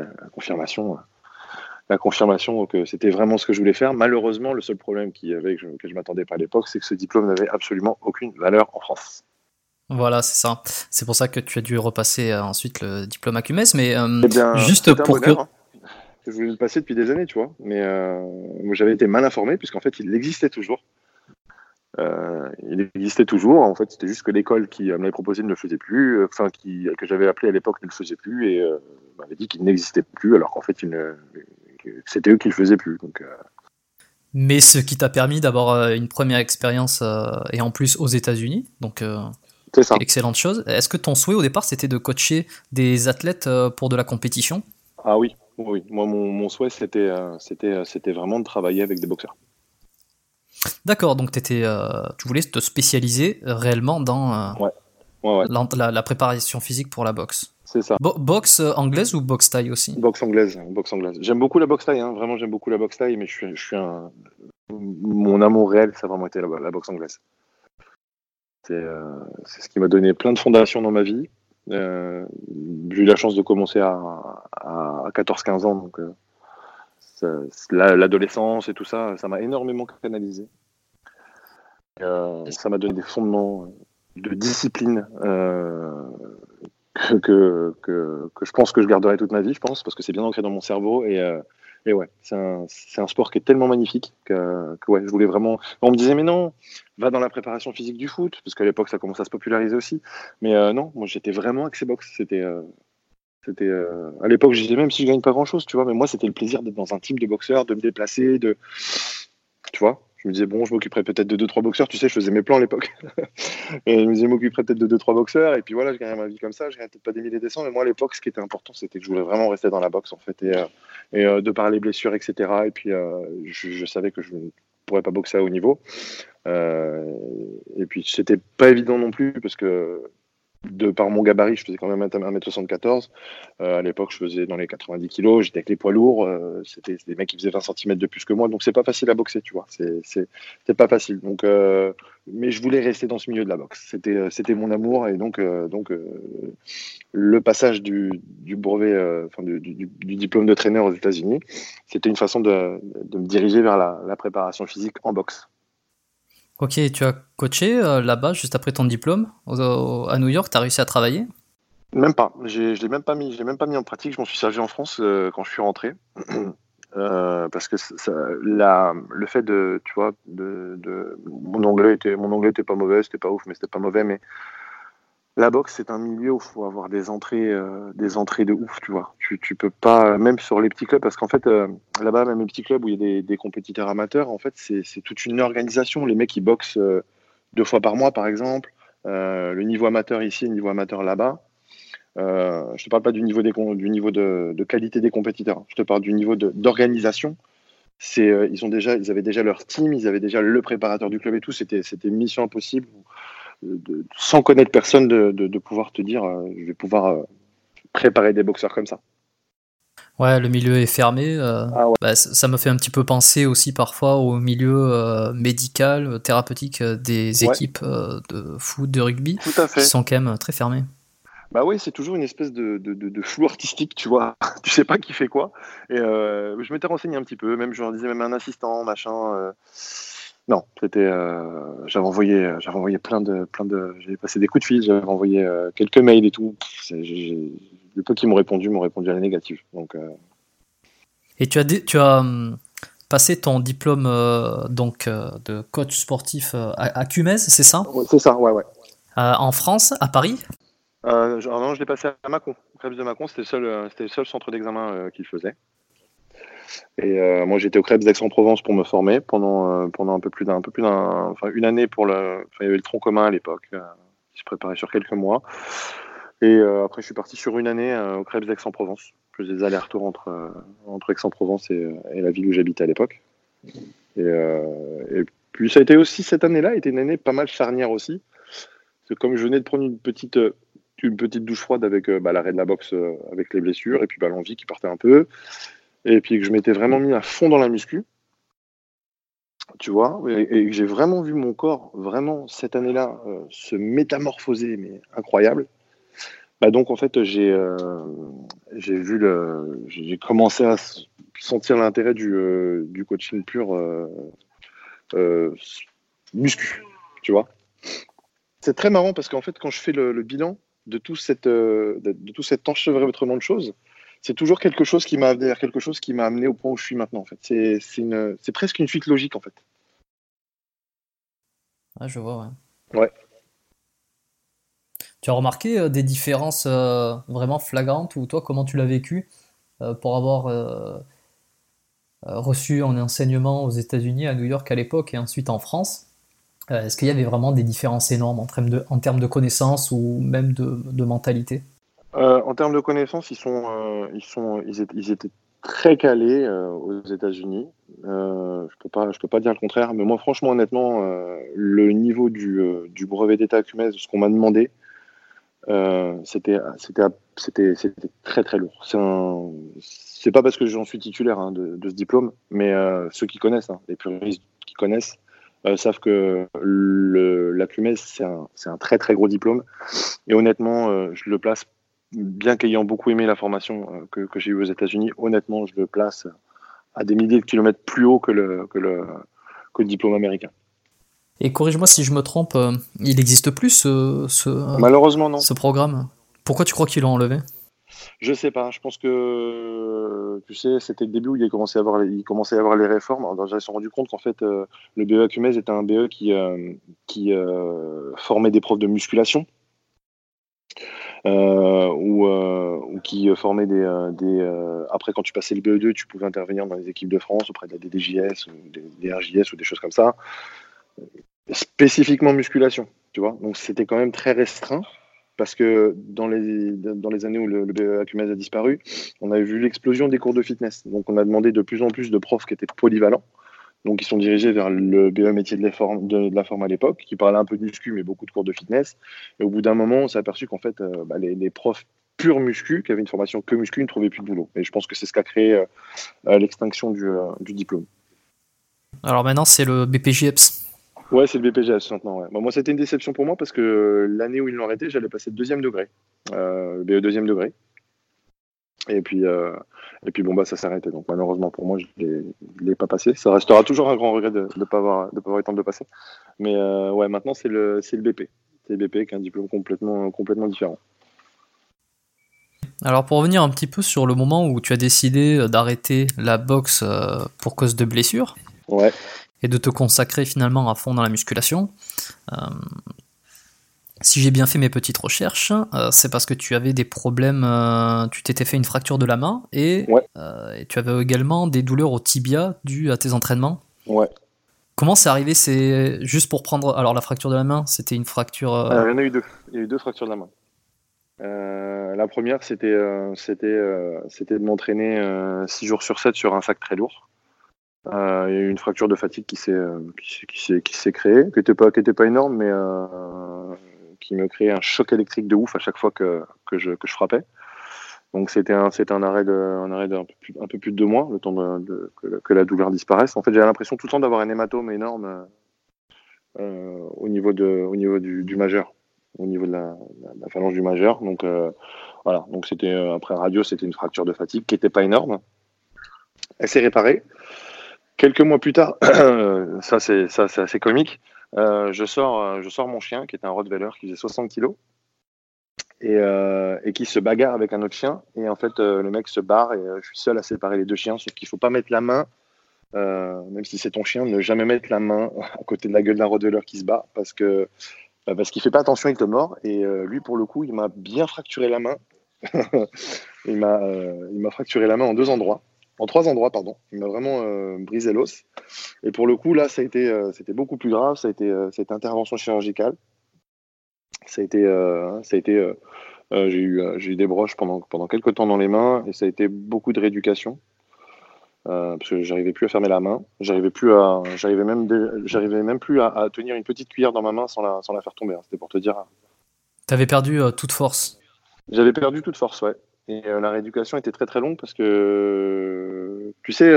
la confirmation que c'était vraiment ce que je voulais faire. Malheureusement, le seul problème que je m'attendais pas à l'époque, c'est que ce diplôme n'avait absolument aucune valeur en France. Voilà, c'est ça. C'est pour ça que tu as dû repasser ensuite le diplôme Acumès, mais juste pour que... que je voulais le passer depuis des années, tu vois. Mais moi, j'avais été mal informé, puisqu'en fait, il existait toujours. En fait, c'était juste que l'école qui m'avait proposé ne le faisait plus, que j'avais appelé à l'époque ne le faisait plus, et m'avait dit qu'il n'existait plus, alors qu'en fait, c'était eux qui le faisaient plus. Donc, mais ce qui t'a permis d'avoir une première expérience, et en plus aux États-Unis, donc c'est ça. Excellente chose. Est-ce que ton souhait au départ, c'était de coacher des athlètes pour de la compétition? Ah oui. Moi, mon souhait, c'était vraiment de travailler avec des boxeurs. D'accord, donc tu voulais te spécialiser réellement dans la préparation physique pour la boxe. C'est ça. Boxe anglaise ou boxe thaï aussi? Boxe anglaise. J'aime beaucoup la boxe thaï, hein. Vraiment, j'aime beaucoup la boxe thaï, mais mon amour réel, ça a vraiment été la boxe anglaise. C'est ce qui m'a donné plein de fondations dans ma vie. J'ai eu la chance de commencer à 14-15 ans, donc l'adolescence et tout ça, ça m'a énormément canalisé. Ça m'a donné des fondements de discipline que je pense que je garderai toute ma vie, je pense, parce que c'est bien ancré dans mon cerveau. Et ouais, c'est un sport qui est tellement magnifique que ouais, je voulais vraiment... On me disait, mais non, va dans la préparation physique du foot, parce qu'à l'époque, ça commence à se populariser aussi. Mais non, moi, j'étais vraiment axé boxe. À l'époque, je disais, même si je gagne pas grand-chose, tu vois, mais moi, c'était le plaisir d'être dans un team de boxeurs, de me déplacer, tu vois. Je me disais, bon, je m'occuperais peut-être de 2-3 boxeurs. Tu sais, je faisais mes plans à l'époque. Et je me disais, je m'occuperais peut-être de 2-3 boxeurs. Et puis voilà, je gagnais ma vie comme ça. Je gagnais peut-être pas des milliers et des cents. Mais moi, à l'époque, ce qui était important, c'était que je voulais vraiment rester dans la boxe, en fait. Et de par les blessures, etc. Et puis, je savais que je ne pourrais pas boxer à haut niveau. Et puis, c'était pas évident non plus, parce que de par mon gabarit, je faisais quand même 1m74. À l'époque, je faisais dans les 90 kilos. J'étais avec les poids lourds. C'était des mecs qui faisaient 20 cm de plus que moi. Donc, c'est pas facile à boxer, tu vois. C'est pas facile. Donc, mais je voulais rester dans ce milieu de la boxe. C'était mon amour. Et donc le passage du brevet, du diplôme de traîneur aux États-Unis, c'était une façon de me diriger vers la préparation physique en boxe. Ok, tu as coaché là-bas juste après ton diplôme à New York, tu as réussi à travailler? Même pas. Je l'ai même pas mis en pratique. Je m'en suis servi en France quand je suis rentré. Parce que le fait tu vois, mon anglais était pas mauvais, c'était pas ouf, mais c'était pas mauvais. Mais la boxe, c'est un milieu où il faut avoir des entrées de ouf, tu vois. Tu peux pas, même sur les petits clubs, parce qu'en fait, là-bas, même les petits clubs où il y a des compétiteurs amateurs, en fait, c'est toute une organisation. Les mecs, ils boxent 2 fois par mois, par exemple. le niveau amateur ici, le niveau amateur là-bas. Je te parle pas du niveau de qualité des compétiteurs. Je te parle du niveau d'organisation. Ils avaient déjà leur team, ils avaient déjà le préparateur du club et tout. C'était mission impossible, sans connaître personne, de pouvoir te dire, je vais pouvoir préparer des boxeurs comme ça. Ouais, le milieu est fermé. Ah ouais. Bah, ça me fait un petit peu penser aussi parfois au milieu médical, thérapeutique des équipes de foot, de rugby, Tout à fait. qui sont quand même très fermées. Bah oui, c'est toujours une espèce de flou artistique, tu vois. Tu sais pas qui fait quoi. Et je m'étais renseigné un petit peu, même je leur disais même un assistant, machin. Non, c'était. J'avais envoyé j'avais passé des coups de fil, j'avais envoyé quelques mails et tout. Les peu qui m'ont répondu à la négative. Donc. Et tu as passé ton diplôme de coach sportif à Cumez, c'est ça? C'est ça, ouais. En France, à Paris? Non, je l'ai passé à Mâcon. Au Krebs de Mâcon, c'était le seul centre d'examen qu'il faisait. Et moi, j'étais au Krebs d'Aix-en-Provence pour me former pendant une année il y avait le tronc commun à l'époque, qui se préparait sur quelques mois. Et après, je suis parti sur une année au Krebs d'Aix-en-Provence. Je faisais des allers-retours entre Aix-en-Provence et la ville où j'habitais à l'époque. Et puis, ça a été aussi, cette année-là, était une année pas mal charnière aussi. Parce que comme je venais de prendre une petite douche froide avec l'arrêt de la boxe avec les blessures, et puis l'envie qui partait un peu, et puis que je m'étais vraiment mis à fond dans la muscu, tu vois, et que j'ai vraiment vu mon corps, vraiment, cette année-là, se métamorphoser, mais incroyable. Donc, en fait, j'ai commencé à sentir l'intérêt du coaching pur muscu, tu vois. C'est très marrant parce qu'en fait, quand je fais le bilan de tout cet enchevêtrement de choses, c'est toujours quelque chose qui m'a amené au point où je suis maintenant. En fait, c'est presque une suite logique en fait. Ah, je vois, ouais. Ouais. Tu as remarqué des différences vraiment flagrantes, ou toi, comment tu l'as vécu pour avoir reçu un enseignement aux États-Unis, à New York à l'époque, et ensuite en France? Est-ce qu'il y avait vraiment des différences énormes en termes de connaissances ou même de mentalité? En termes de connaissances, ils étaient très calés aux États-Unis. Je peux pas dire le contraire, mais moi, franchement, honnêtement, le niveau du brevet d'État à Cumez, ce qu'on m'a demandé, c'était très très lourd. C'est pas parce que j'en suis titulaire de ce diplôme, mais ceux qui connaissent, les puristes qui connaissent, savent que la Cumez, c'est un très très gros diplôme. Et honnêtement, je le place, bien qu'ayant beaucoup aimé la formation que j'ai eue aux États-Unis, honnêtement, je le place à des milliers de kilomètres plus haut que le diplôme américain. Et corrige-moi si je me trompe, il n'existe plus Malheureusement, non. ce programme. Pourquoi tu crois qu'ils l'ont enlevé? Je sais pas. Je pense que, tu sais, c'était le début où il commençait à y avoir les réformes. Alors, ils se sont rendus compte qu'en fait, le BE à Cumez était un BE qui formait des profs de musculation. Ou qui formait après, quand tu passais le BE2, tu pouvais intervenir dans les équipes de France auprès de la DDJS ou des RJS ou des choses comme ça. Spécifiquement musculation, tu vois. Donc c'était quand même très restreint parce que dans les années où le BE à Cumez a disparu, on a vu l'explosion des cours de fitness. Donc on a demandé de plus en plus de profs qui étaient polyvalents. Donc ils sont dirigés vers le BE métier de la forme à l'époque, qui parlait un peu de muscu mais beaucoup de cours de fitness. Et au bout d'un moment, on s'est aperçu qu'en fait les profs purs muscu, qui avaient une formation que muscu, ne trouvaient plus de boulot. Et je pense que c'est ce qui a créé l'extinction du diplôme. Alors maintenant, c'est le BPJEPS. Ouais, c'est le BPJS maintenant. Ouais. Moi, c'était une déception pour moi parce que l'année où ils l'ont arrêté, j'allais passer le deuxième degré, le BE deuxième degré. Et puis ça s'est arrêté. Donc malheureusement pour moi, je l'ai pas passé. Ça restera toujours un grand regret de pas avoir eu le temps de le passer. Mais ouais, maintenant c'est le BP. C'est le BP qui est un diplôme complètement différent. Alors pour revenir un petit peu sur le moment où tu as décidé d'arrêter la boxe pour cause de blessure, ouais, et de te consacrer finalement à fond dans la musculation, si j'ai bien fait mes petites recherches, c'est parce que tu avais des problèmes, tu t'étais fait une fracture de la main et, ouais. Et tu avais également des douleurs au tibia dues à tes entraînements. Ouais. Comment c'est arrivé? C'est juste pour prendre. Alors, la fracture de la main, c'était une fracture. Il y en a eu deux. Il y a eu deux fractures de la main. La première, c'était de m'entraîner 6 jours sur 7 sur un sac très lourd. Il y a eu une fracture de fatigue qui s'est créée, qui était pas énorme, mais qui me créait un choc électrique de ouf à chaque fois que je frappais. Donc c'était un arrêt d'un peu plus de 2 mois, le temps que la douleur disparaisse. En fait, j'avais l'impression tout le temps d'avoir un hématome énorme au niveau du majeur, au niveau de la phalange du majeur. Donc voilà. Donc c'était après radio, c'était une fracture de fatigue qui n'était pas énorme. Elle s'est réparée. Quelques mois plus tard, ça c'est assez comique. Je sors mon chien qui est un Rottweiler qui faisait 60 kilos. Et qui se bagarre avec un autre chien. Et en fait, le mec se barre et je suis seul à séparer les deux chiens. Sauf qu'il ne faut pas mettre la main, même si c'est ton chien, ne jamais mettre la main à côté de la gueule d'un Rottweiler qui se bat parce qu'il ne fait pas attention, il te mord. Et lui, pour le coup, il m'a bien fracturé la main. il m'a fracturé la main en 3 endroits, pardon. Il m'a vraiment brisé l'os. Et pour le coup, là, c'était beaucoup plus grave. Ça a été intervention chirurgicale. J'ai eu des broches pendant quelques temps dans les mains et ça a été beaucoup de rééducation parce que j'arrivais plus à fermer la main, j'arrivais même plus à tenir une petite cuillère dans ma main sans la faire tomber. Hein. C'était pour te dire. T'avais perdu toute force. J'avais perdu toute force, ouais. Et la rééducation était très très longue parce que tu sais,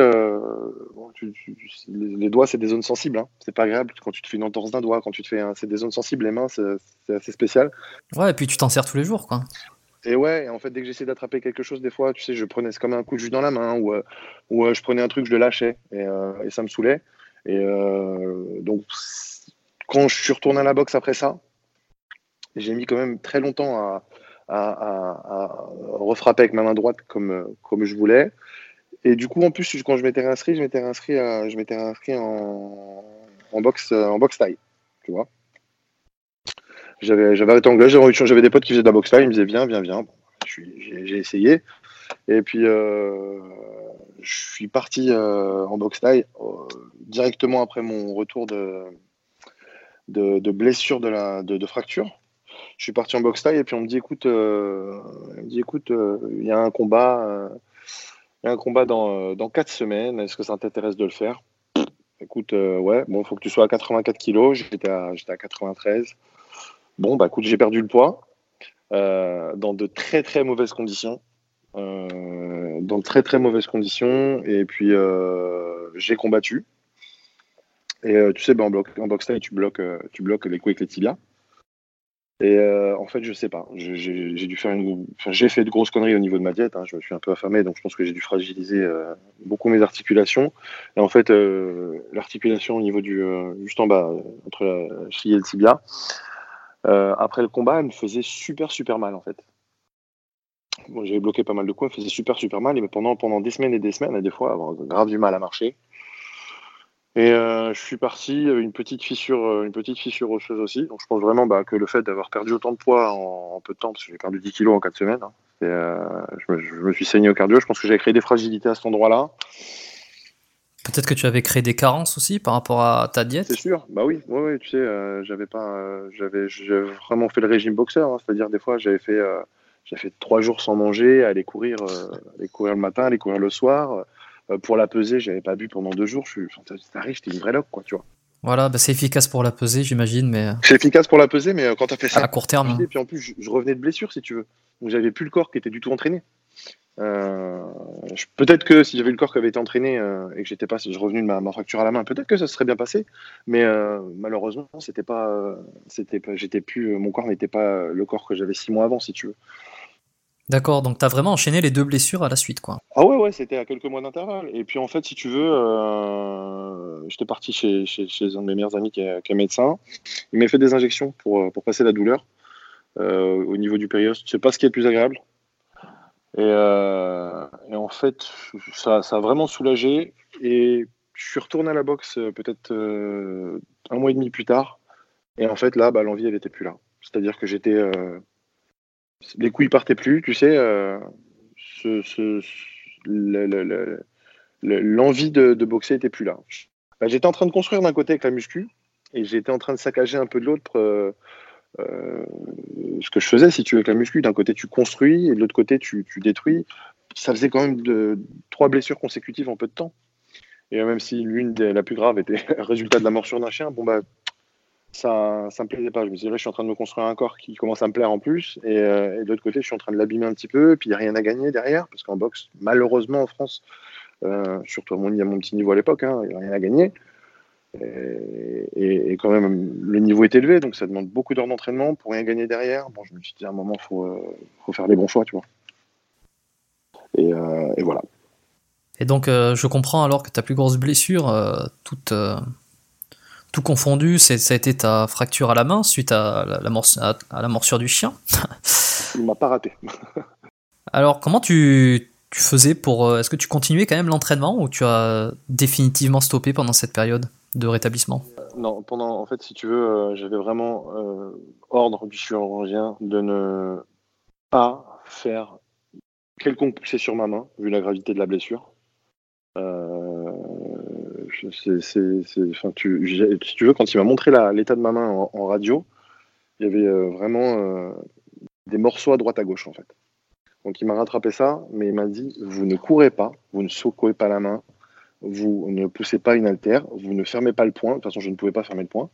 les doigts c'est des zones sensibles. Hein. C'est pas agréable quand tu te fais une entorse d'un doigt, c'est des zones sensibles. Les mains c'est assez spécial. Ouais, et puis tu t'en sers tous les jours, quoi. Et ouais, et en fait dès que j'essayais d'attraper quelque chose, des fois, tu sais, je prenais c'est comme un coup de jus dans la main ou je prenais un truc, je le lâchais et ça me saoulait. Et donc quand je suis retourné à la boxe après ça, j'ai mis quand même très longtemps à refrapper avec ma main droite comme je voulais. Et du coup, en plus, quand je m'étais réinscrit en boxe taille, tu vois. J'avais arrêté anglais, j'avais des potes qui faisaient de la boxe taille, ils me disaient viens. Bon, j'ai essayé. Et puis, je suis parti en boxe taille directement après mon retour de blessure de fracture. Je suis parti en boxe taille et puis on me dit écoute, il y a un combat dans 4 semaines, est-ce que ça t'intéresse de le faire? Écoute, ouais, bon, il faut que tu sois à 84 kilos, j'étais à 93. Bon, bah écoute, j'ai perdu le poids dans de très très mauvaises conditions. Et puis j'ai combattu. Et tu sais, en boxe taille, tu bloques les coups avec les tibias. Et en fait, je sais pas. J'ai dû faire j'ai fait de grosses conneries au niveau de ma diète. Hein. Je me suis un peu affamé, donc je pense que j'ai dû fragiliser beaucoup mes articulations. Et en fait, l'articulation au niveau juste en bas, entre la cheville et le tibia, après le combat, elle me faisait super super mal en fait. Bon, j'avais bloqué pas mal de coups, elle me faisait super super mal. Et pendant des semaines et des semaines, et des fois, avoir grave du mal à marcher. Et je suis parti, une petite fissure osseuse aussi. Donc je pense vraiment que le fait d'avoir perdu autant de poids en peu de temps, parce que j'ai perdu 10 kilos en 4 semaines, hein, je me suis saigné au cardio. Je pense que j'avais créé des fragilités à cet endroit-là. Peut-être que tu avais créé des carences aussi par rapport à ta diète. C'est sûr, bah oui, ouais, tu sais, j'avais vraiment fait le régime boxeur, hein, c'est-à-dire des fois j'ai fait 3 jours sans manger, aller courir le matin, aller courir le soir. Pour la pesée, j'avais pas bu pendant 2 jours. J'étais une vraie loque, quoi, tu vois. Voilà, c'est efficace pour la pesée, j'imagine, mais. C'est efficace pour la pesée, mais quand t'as fait ça à court terme. Et puis en plus, je revenais de blessure, si tu veux. Donc j'avais plus le corps qui était du tout entraîné. Peut-être que si j'avais le corps qui avait été entraîné et que je revenais de ma fracture à la main, peut-être que ça se serait bien passé. Mais malheureusement, mon corps n'était pas le corps que j'avais 6 mois avant, si tu veux. D'accord, donc t'as vraiment enchaîné les 2 blessures à la suite, quoi. Ah ouais, c'était à quelques mois d'intervalle. Et puis en fait, si tu veux, j'étais parti chez un de mes meilleurs amis qui est médecin. Il m'a fait des injections pour passer la douleur au niveau du périos. C'est pas ce qui est le plus agréable. Et en fait, ça a vraiment soulagé. Et je suis retourné à la boxe peut-être 1 mois et demi plus tard. Et en fait, là, l'envie, elle était plus là. C'est-à-dire que les coups, ils partaient plus, tu sais. L'envie de boxer était plus là. J'étais en train de construire d'un côté avec la muscu et j'étais en train de saccager un peu de l'autre ce que je faisais, si tu veux, avec la muscu. D'un côté, tu construis et de l'autre côté, tu détruis. Ça faisait quand même 3 blessures consécutives en peu de temps. Et même si la plus grave était le résultat de la morsure d'un chien, bon, bah, ça me plaisait pas. Je me disais, là, je suis en train de me construire un corps qui commence à me plaire en plus. Et de l'autre côté, je suis en train de l'abîmer un petit peu. Et puis, il n'y a rien à gagner derrière. Parce qu'en boxe, malheureusement, en France, surtout à mon petit niveau à l'époque, hein, il n'y a rien à gagner. Et quand même, le niveau est élevé, donc ça demande beaucoup d'heures d'entraînement pour rien gagner derrière. Bon, je me suis dit, à un moment, faut faire les bons choix, tu vois. Et voilà. Et donc, je comprends alors que ta plus grosse blessure, tout confondu, ça a été ta fracture à la main suite à la morsure du chien. Il m'a pas raté. Alors, comment tu faisais pour... Est-ce que tu continuais quand même l'entraînement ou tu as définitivement stoppé pendant cette période de rétablissement? Non, en fait, si tu veux, j'avais vraiment ordre du chirurgien de ne pas faire quelconque poussée sur ma main, vu la gravité de la blessure. Si tu veux, quand il m'a montré l'état de ma main en radio, il y avait vraiment des morceaux à droite à gauche, en fait. Donc il m'a rattrapé ça, mais il m'a dit, vous ne courez pas, vous ne secouez pas la main, vous ne poussez pas une haltère, vous ne fermez pas le poing. De toute façon, je ne pouvais pas fermer le poing.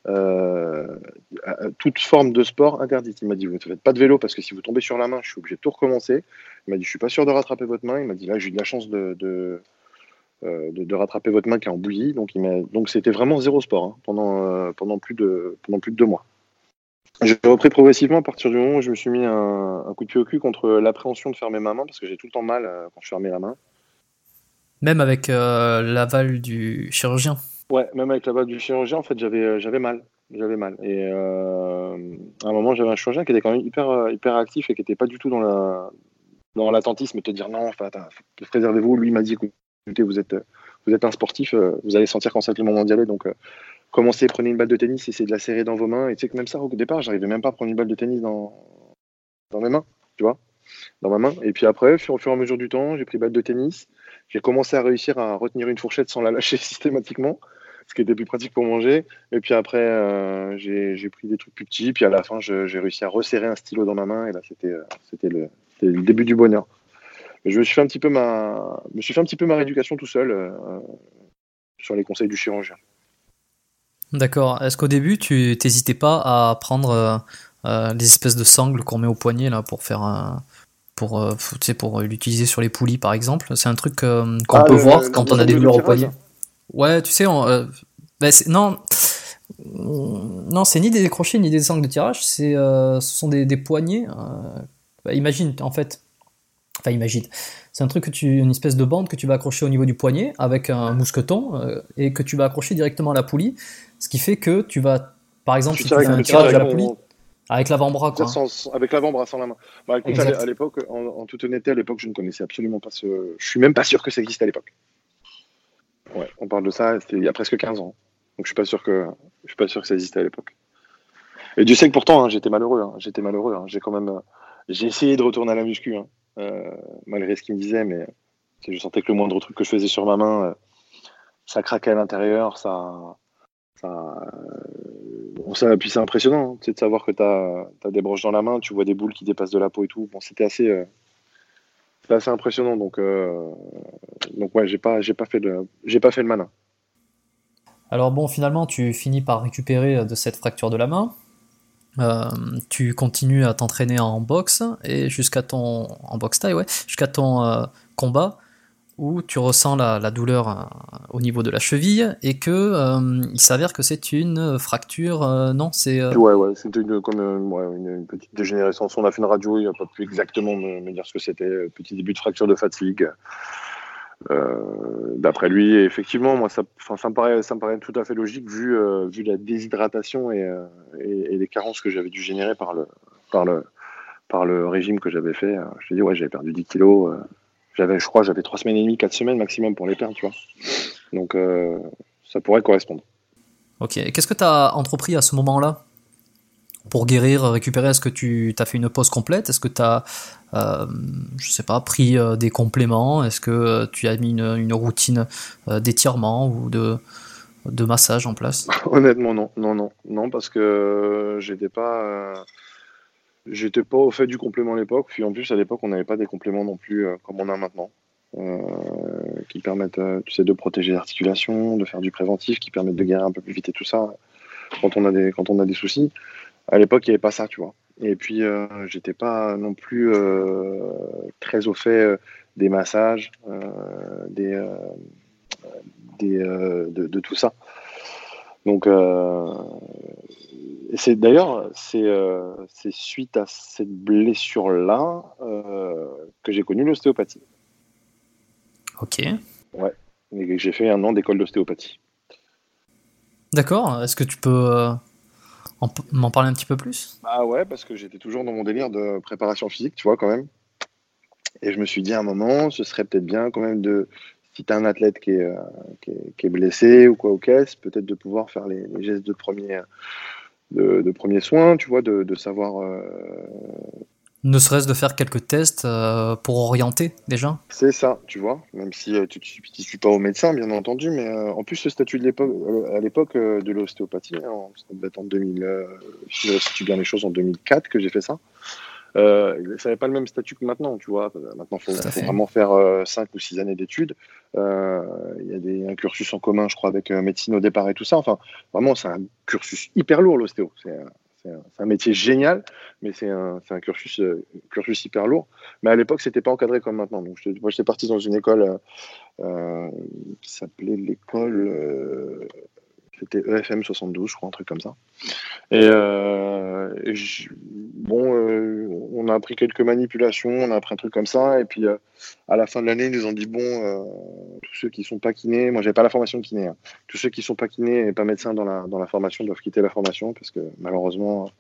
Toute forme de sport interdite. Il m'a dit, vous ne faites pas de vélo parce que si vous tombez sur la main, je suis obligé de tout recommencer. Il m'a dit, je suis pas sûr de rattraper votre main. Il m'a dit, là, j'ai eu de la chance de rattraper votre main qui est en bouillie. Donc c'était vraiment zéro sport, hein, pendant plus de 2 mois. J'ai repris progressivement à partir du moment où je me suis mis un coup de pied au cul contre l'appréhension de fermer ma main parce que j'ai tout le temps mal quand je fermais la main. Même avec l'aval du chirurgien? Ouais, même avec l'aval du chirurgien, en fait, j'avais mal. Et à un moment, j'avais un chirurgien qui était quand même hyper actif et qui n'était pas du tout dans l'attentisme, te dire non, enfin, préservez-vous. Lui, il m'a dit, écoutez, vous êtes un sportif, vous allez sentir quand c'est le moment d'y aller, donc commencez, prenez une balle de tennis, essayez de la serrer dans vos mains. Et tu sais que même ça, au départ, j'arrivais même pas à prendre une balle de tennis dans mes mains, tu vois, dans ma main. Et puis après, au fur et à mesure du temps, j'ai pris balle de tennis. J'ai commencé à réussir à retenir une fourchette sans la lâcher systématiquement, ce qui était plus pratique pour manger. Et puis après, j'ai pris des trucs plus petits. Puis à la fin, j'ai réussi à resserrer un stylo dans ma main. Et là, c'était le début du bonheur. Mais je me suis fait un petit peu ma rééducation tout seul sur les conseils du chirurgien. D'accord. Est-ce qu'au début, tu t'hésitais pas à prendre les espèces de sangles qu'on met au poignet là pour faire pour l'utiliser sur les poulies par exemple? C'est un truc qu'on peut voir quand on a des douleurs au poignet. Ouais, tu sais, non, c'est ni des crochets ni des sangles de tirage, ce sont des poignets. Imagine, c'est un truc une espèce de bande que tu vas accrocher au niveau du poignet avec un mousqueton et que tu vas accrocher directement à la poulie, ce qui fait que tu vas, par exemple, si tu fais un tirage à la poulie, avec l'avant-bras, quoi. Avec l'avant-bras, sans la main. Bah, écoute, à l'époque, en toute honnêteté, à l'époque, je ne connaissais absolument pas je suis même pas sûr que ça existe à l'époque. Ouais, on parle de ça, c'était il y a presque 15 ans. Donc je suis pas sûr que ça existait à l'époque. Et Dieu sait que pourtant, hein, j'étais malheureux. J'ai essayé de retourner à la muscu, hein, malgré ce qu'il me disait, mais je sentais que le moindre truc que je faisais sur ma main, ça craquait à l'intérieur, puis c'est impressionnant, hein, c'est de savoir que t'as des broches dans la main, tu vois des boules qui dépassent de la peau et tout. Bon, c'était assez impressionnant. Donc ouais, j'ai pas fait le malin. Alors bon, finalement, tu finis par récupérer de cette fracture de la main. Tu continues à t'entraîner en boxe et en boxe taille, ouais, jusqu'à ton combat où tu ressens la douleur au niveau de la cheville et que il s'avère que c'est une fracture. Non, c'est. Ouais, c'était une petite dégénérescence. On a fait une radio, il n'a pas pu exactement me dire ce que c'était. Petit début de fracture de fatigue. D'après lui, et effectivement, moi, ça me paraît tout à fait logique vu la déshydratation et les carences que j'avais dû générer par le régime que j'avais fait. Je te dis, ouais, j'avais perdu 10 kilos. J'avais 3 semaines et demie, 4 semaines maximum pour les perdre, tu vois. Donc, ça pourrait correspondre. Ok. Et qu'est-ce que tu as entrepris à ce moment-là pour guérir, récupérer? Est-ce que tu as fait une pause complète? Est-ce que tu as, je sais pas, pris des compléments? Est-ce que tu as mis une routine d'étirement ou de... de massage en place? Honnêtement, non, parce que j'étais pas au fait du complément à l'époque. Puis en plus, à l'époque, on n'avait pas des compléments non plus comme on a maintenant, euh, qui permettent, tu sais, de protéger l'articulation, de faire du préventif, qui permettent de guérir un peu plus vite et tout ça quand on a des soucis. À l'époque, il n'y avait pas ça, tu vois. Et puis, j'étais pas non plus très au fait des massages, de tout ça. Donc, c'est suite à cette blessure-là que j'ai connu l'ostéopathie. Ok. Ouais. Et que j'ai fait 1 an d'école d'ostéopathie. D'accord. Est-ce que tu peux m'en parler un petit peu plus? Ah ouais, parce que j'étais toujours dans mon délire de préparation physique, tu vois, quand même. Et je me suis dit à un moment, ce serait peut-être bien quand même si tu as un athlète qui est blessé ou quoi, ok, c'est peut-être de pouvoir faire les gestes de premier soin, tu vois, de savoir. Ne serait-ce de faire quelques tests pour orienter déjà? C'est ça, tu vois, même si tu ne suis pas au médecin, bien entendu, mais en plus, le statut de l'époque, à l'époque de l'ostéopathie, hein, ça devait être en 2000, si je situe bien les choses, en 2004 que j'ai fait ça. Ça n'avait pas le même statut que maintenant, tu vois. Maintenant, il faut vraiment faire 5 ou 6 années d'études. Il y a un cursus en commun, je crois, avec médecine au départ et tout ça. Enfin, vraiment, c'est un cursus hyper lourd, l'ostéo. C'est un métier génial, mais c'est un cursus hyper lourd. Mais à l'époque, c'était pas encadré comme maintenant. Donc, moi, j'étais parti dans une école qui s'appelait c'était EFM 72, je crois, un truc comme ça. Bon, on a appris quelques manipulations, on a appris un truc comme ça, et puis à la fin de l'année, ils nous ont dit bon, tous ceux qui sont pas kinés, moi j'avais pas la formation de kiné, hein. Tous ceux qui sont pas kinés et pas médecins dans la formation doivent quitter la formation parce que malheureusement,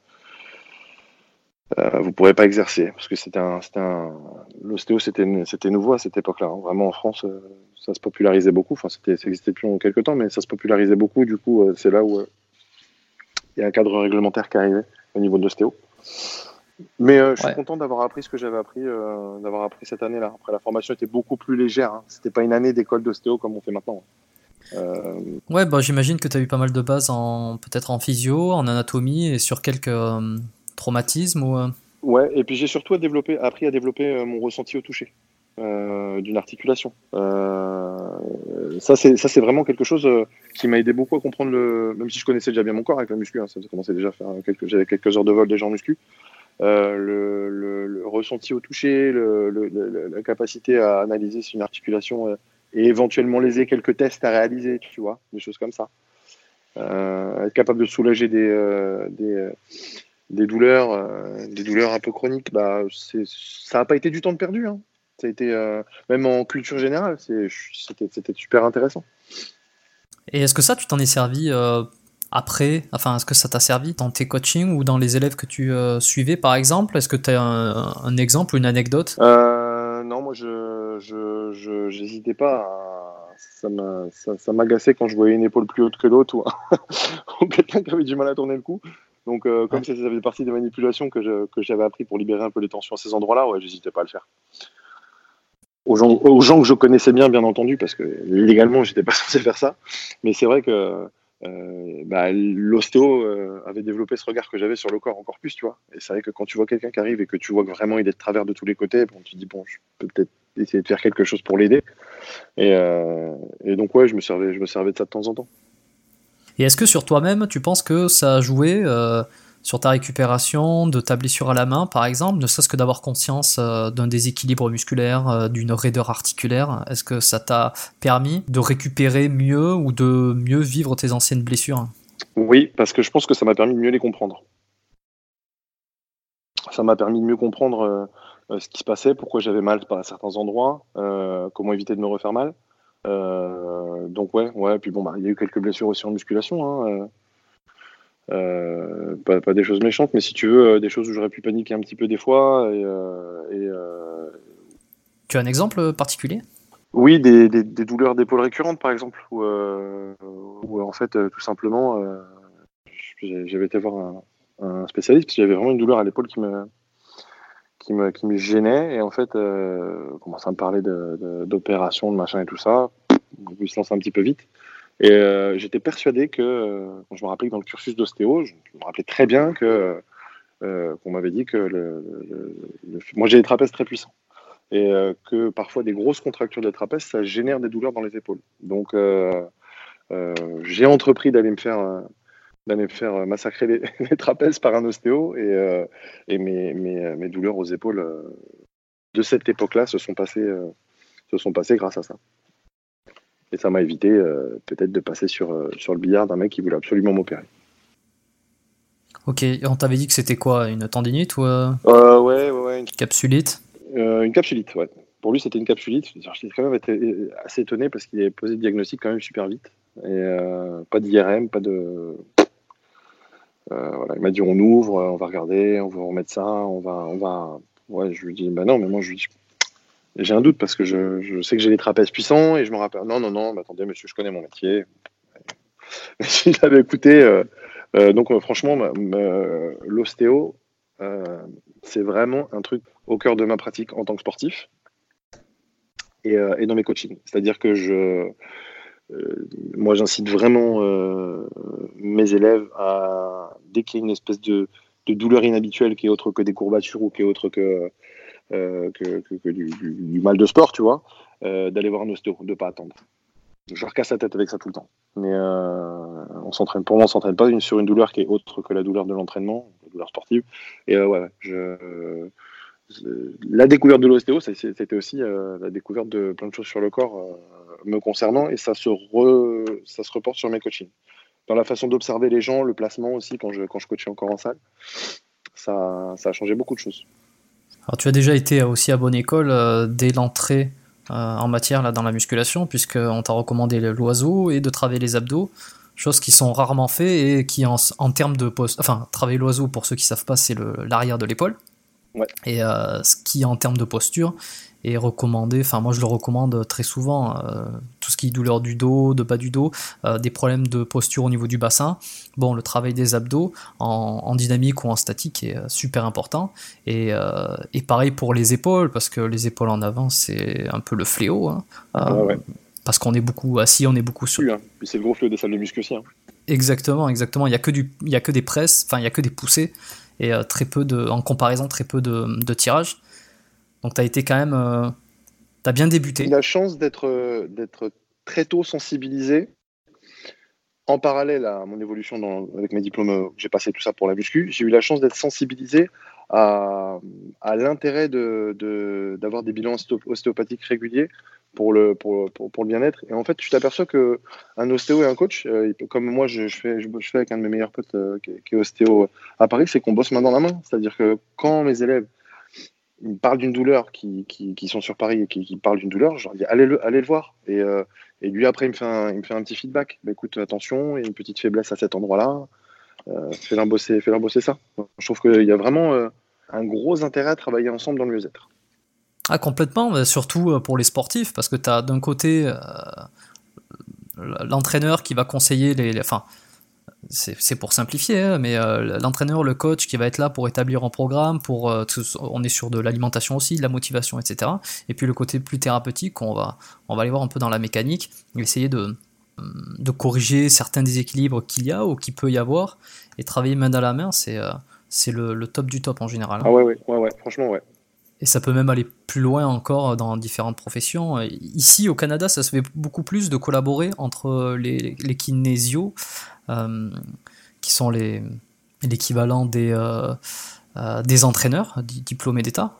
vous pourrez pas exercer parce que l'ostéo c'était nouveau à cette époque-là, hein. Vraiment en France, ça se popularisait beaucoup. Enfin, ça existait depuis quelques temps, mais ça se popularisait beaucoup. Du coup, c'est là où il y a un cadre réglementaire qui est arrivé au niveau de l'ostéo. Mais je suis content d'avoir appris ce que j'avais appris, cette année-là. Après, la formation était beaucoup plus légère, hein. C'était pas une année d'école d'ostéo comme on fait maintenant. Ouais, bah, j'imagine que tu as eu pas mal de bases peut-être en physio, en anatomie et sur quelques traumatismes ou. Ouais, et puis j'ai surtout appris à développer mon ressenti au toucher d'une articulation. Ça, c'est vraiment quelque chose qui m'a aidé beaucoup à comprendre même si je connaissais déjà bien mon corps avec la muscu, hein, ça commençait déjà à faire j'avais quelques heures de vol déjà en muscu. Le ressenti au toucher, la capacité à analyser si une articulation et éventuellement léser, quelques tests à réaliser, tu vois, des choses comme ça. Être capable de soulager des douleurs un peu chroniques, bah, ça n'a pas été du temps de perdu, hein. Ça a été, même en culture générale, c'était super intéressant. Et est-ce que ça, tu t'en es servi après? Enfin, est-ce que ça t'a servi dans tes coachings ou dans les élèves que tu suivais, par exemple? Est-ce que tu as un exemple ou une anecdote? Non, moi, j'hésitais pas. Ça m'agaçait quand je voyais une épaule plus haute que l'autre ou quelqu'un qui avait du mal à tourner le cou. Donc, comme ça faisait partie des manipulations que j'avais appris pour libérer un peu les tensions à ces endroits-là, ouais, j'hésitais pas à le faire. Aux gens que je connaissais bien entendu, parce que légalement, j'étais pas censé faire ça. Mais c'est vrai que l'ostéo avait développé ce regard que j'avais sur le corps encore plus, tu vois. Et c'est vrai que quand tu vois quelqu'un qui arrive et que tu vois que vraiment il est de travers de tous les côtés, bon, tu te dis, bon, je peux peut-être essayer de faire quelque chose pour l'aider. Et donc, ouais, je me servais de ça de temps en temps. Et est-ce que sur toi-même, tu penses que ça a joué sur ta récupération de ta blessure à la main, par exemple, ne serait-ce que d'avoir conscience d'un déséquilibre musculaire, d'une raideur articulaire? Est-ce que ça t'a permis de récupérer mieux ou de mieux vivre tes anciennes blessures? Oui, parce que je pense que ça m'a permis de mieux les comprendre. Ça m'a permis de mieux comprendre ce qui se passait, pourquoi j'avais mal à certains endroits, comment éviter de me refaire mal. Donc ouais, puis bon, il y a eu quelques blessures aussi en musculation, hein, pas des choses méchantes, mais si tu veux, des choses où j'aurais pu paniquer un petit peu des fois. Tu as un exemple particulier? Oui, des douleurs d'épaule récurrentes, par exemple, où en fait, tout simplement, j'avais été voir un spécialiste parce qu'il y avait vraiment une douleur à l'épaule qui me gênait, et en fait, on commençait à me parler d'opération, de machin et tout ça. Il se lance un petit peu vite. Et j'étais persuadé que, quand je me rappelais que dans le cursus d'ostéo, je me rappelais très bien qu'on m'avait dit que moi j'ai des trapèzes très puissants et que parfois des grosses contractures de trapèzes ça génère des douleurs dans les épaules. Donc j'ai entrepris d'aller me faire massacrer les trapèzes par un ostéo et mes douleurs aux épaules de cette époque-là se sont passées grâce à ça. Et ça m'a évité peut-être de passer sur le billard d'un mec qui voulait absolument m'opérer. Ok, et on t'avait dit que c'était quoi, une tendinite ou Ouais, capsulite? une capsulite, ouais. Pour lui, c'était une capsulite. J'étais quand même été assez étonné parce qu'il avait posé le diagnostic quand même super vite. Et pas d'IRM, pas de... voilà, il m'a dit on ouvre, on va regarder, on va remettre ça, on va... Ouais, je lui dis, bah non, mais moi je lui dis, j'ai un doute parce que je sais que j'ai les trapèzes puissants et je me rappelle, non, mais attendez monsieur, je connais mon métier. Il avait écouté, donc franchement, l'ostéo, c'est vraiment un truc au cœur de ma pratique en tant que sportif et dans mes coachings. C'est-à-dire que moi, j'incite vraiment mes élèves à, dès qu'il y a une espèce de douleur inhabituelle qui est autre que des courbatures ou qui est autre que du mal de sport, tu vois, d'aller voir un ostéo, de pas attendre. Je leur casse la tête avec ça tout le temps. Mais pour moi, on s'entraîne pas sur une douleur qui est autre que la douleur de l'entraînement, la douleur sportive. Et la découverte de l'ostéo, c'était aussi la découverte de plein de choses sur le corps me concernant, et ça se reporte sur mes coachings. Dans la façon d'observer les gens, le placement aussi, quand je coachais encore en salle, ça a changé beaucoup de choses. Alors tu as déjà été aussi à bonne école dès l'entrée en matière là, dans la musculation, puisqu'on t'a recommandé l'oiseau et de travailler les abdos, choses qui sont rarement faites et qui en termes de posture, enfin travailler l'oiseau pour ceux qui savent pas, c'est l'arrière de l'épaule. Ouais. Et ce qui en termes de posture est recommandé, enfin moi je le recommande très souvent, tout ce qui est douleur du dos, de bas du dos, des problèmes de posture au niveau du bassin, bon le travail des abdos en dynamique ou en statique est super important, et pareil pour les épaules, parce que les épaules en avant c'est un peu le fléau, hein, Ouais. parce qu'on est beaucoup assis, on est beaucoup sur... Puis c'est le gros fléau des salles de muscu aussi. Hein. Exactement, il y a que des presses, enfin il y a que des poussées, et en comparaison très peu de tirages. Donc t'as été quand même, t'as bien débuté. J'ai eu la chance d'être très tôt sensibilisé. En parallèle à mon évolution avec mes diplômes, j'ai passé tout ça pour la muscu. J'ai eu la chance d'être sensibilisé à l'intérêt d'avoir des bilans ostéopathiques réguliers pour le bien-être. Et en fait, tu t'aperçois qu'un ostéo et un coach, comme moi je fais avec un de mes meilleurs potes qui est ostéo à Paris, c'est qu'on bosse main dans la main. C'est-à-dire que quand mes élèves ils me parlent d'une douleur, qui sont sur Paris et qui parlent d'une douleur, je leur dis allez le voir. Et lui après il me fait un petit feedback. Bah, écoute, attention, il y a une petite faiblesse à cet endroit-là. Fais-leur bosser ça. Je trouve qu'il y a vraiment un gros intérêt à travailler ensemble dans le mieux-être. Ah complètement, surtout pour les sportifs, parce que tu as d'un côté l'entraîneur qui va conseiller enfin c'est pour simplifier, hein, mais l'entraîneur, le coach qui va être là pour établir un programme, on est sur de l'alimentation aussi, de la motivation, etc. Et puis le côté plus thérapeutique, on va aller voir un peu dans la mécanique, essayer de corriger certains déséquilibres qu'il y a ou qu'il peut y avoir, et travailler main dans la main, c'est le top du top en général. Ah ouais, franchement ouais. Et ça peut même aller plus loin encore dans différentes professions. Ici, au Canada, ça se fait beaucoup plus de collaborer entre les kinésios, qui sont l'équivalent des entraîneurs diplômés d'État.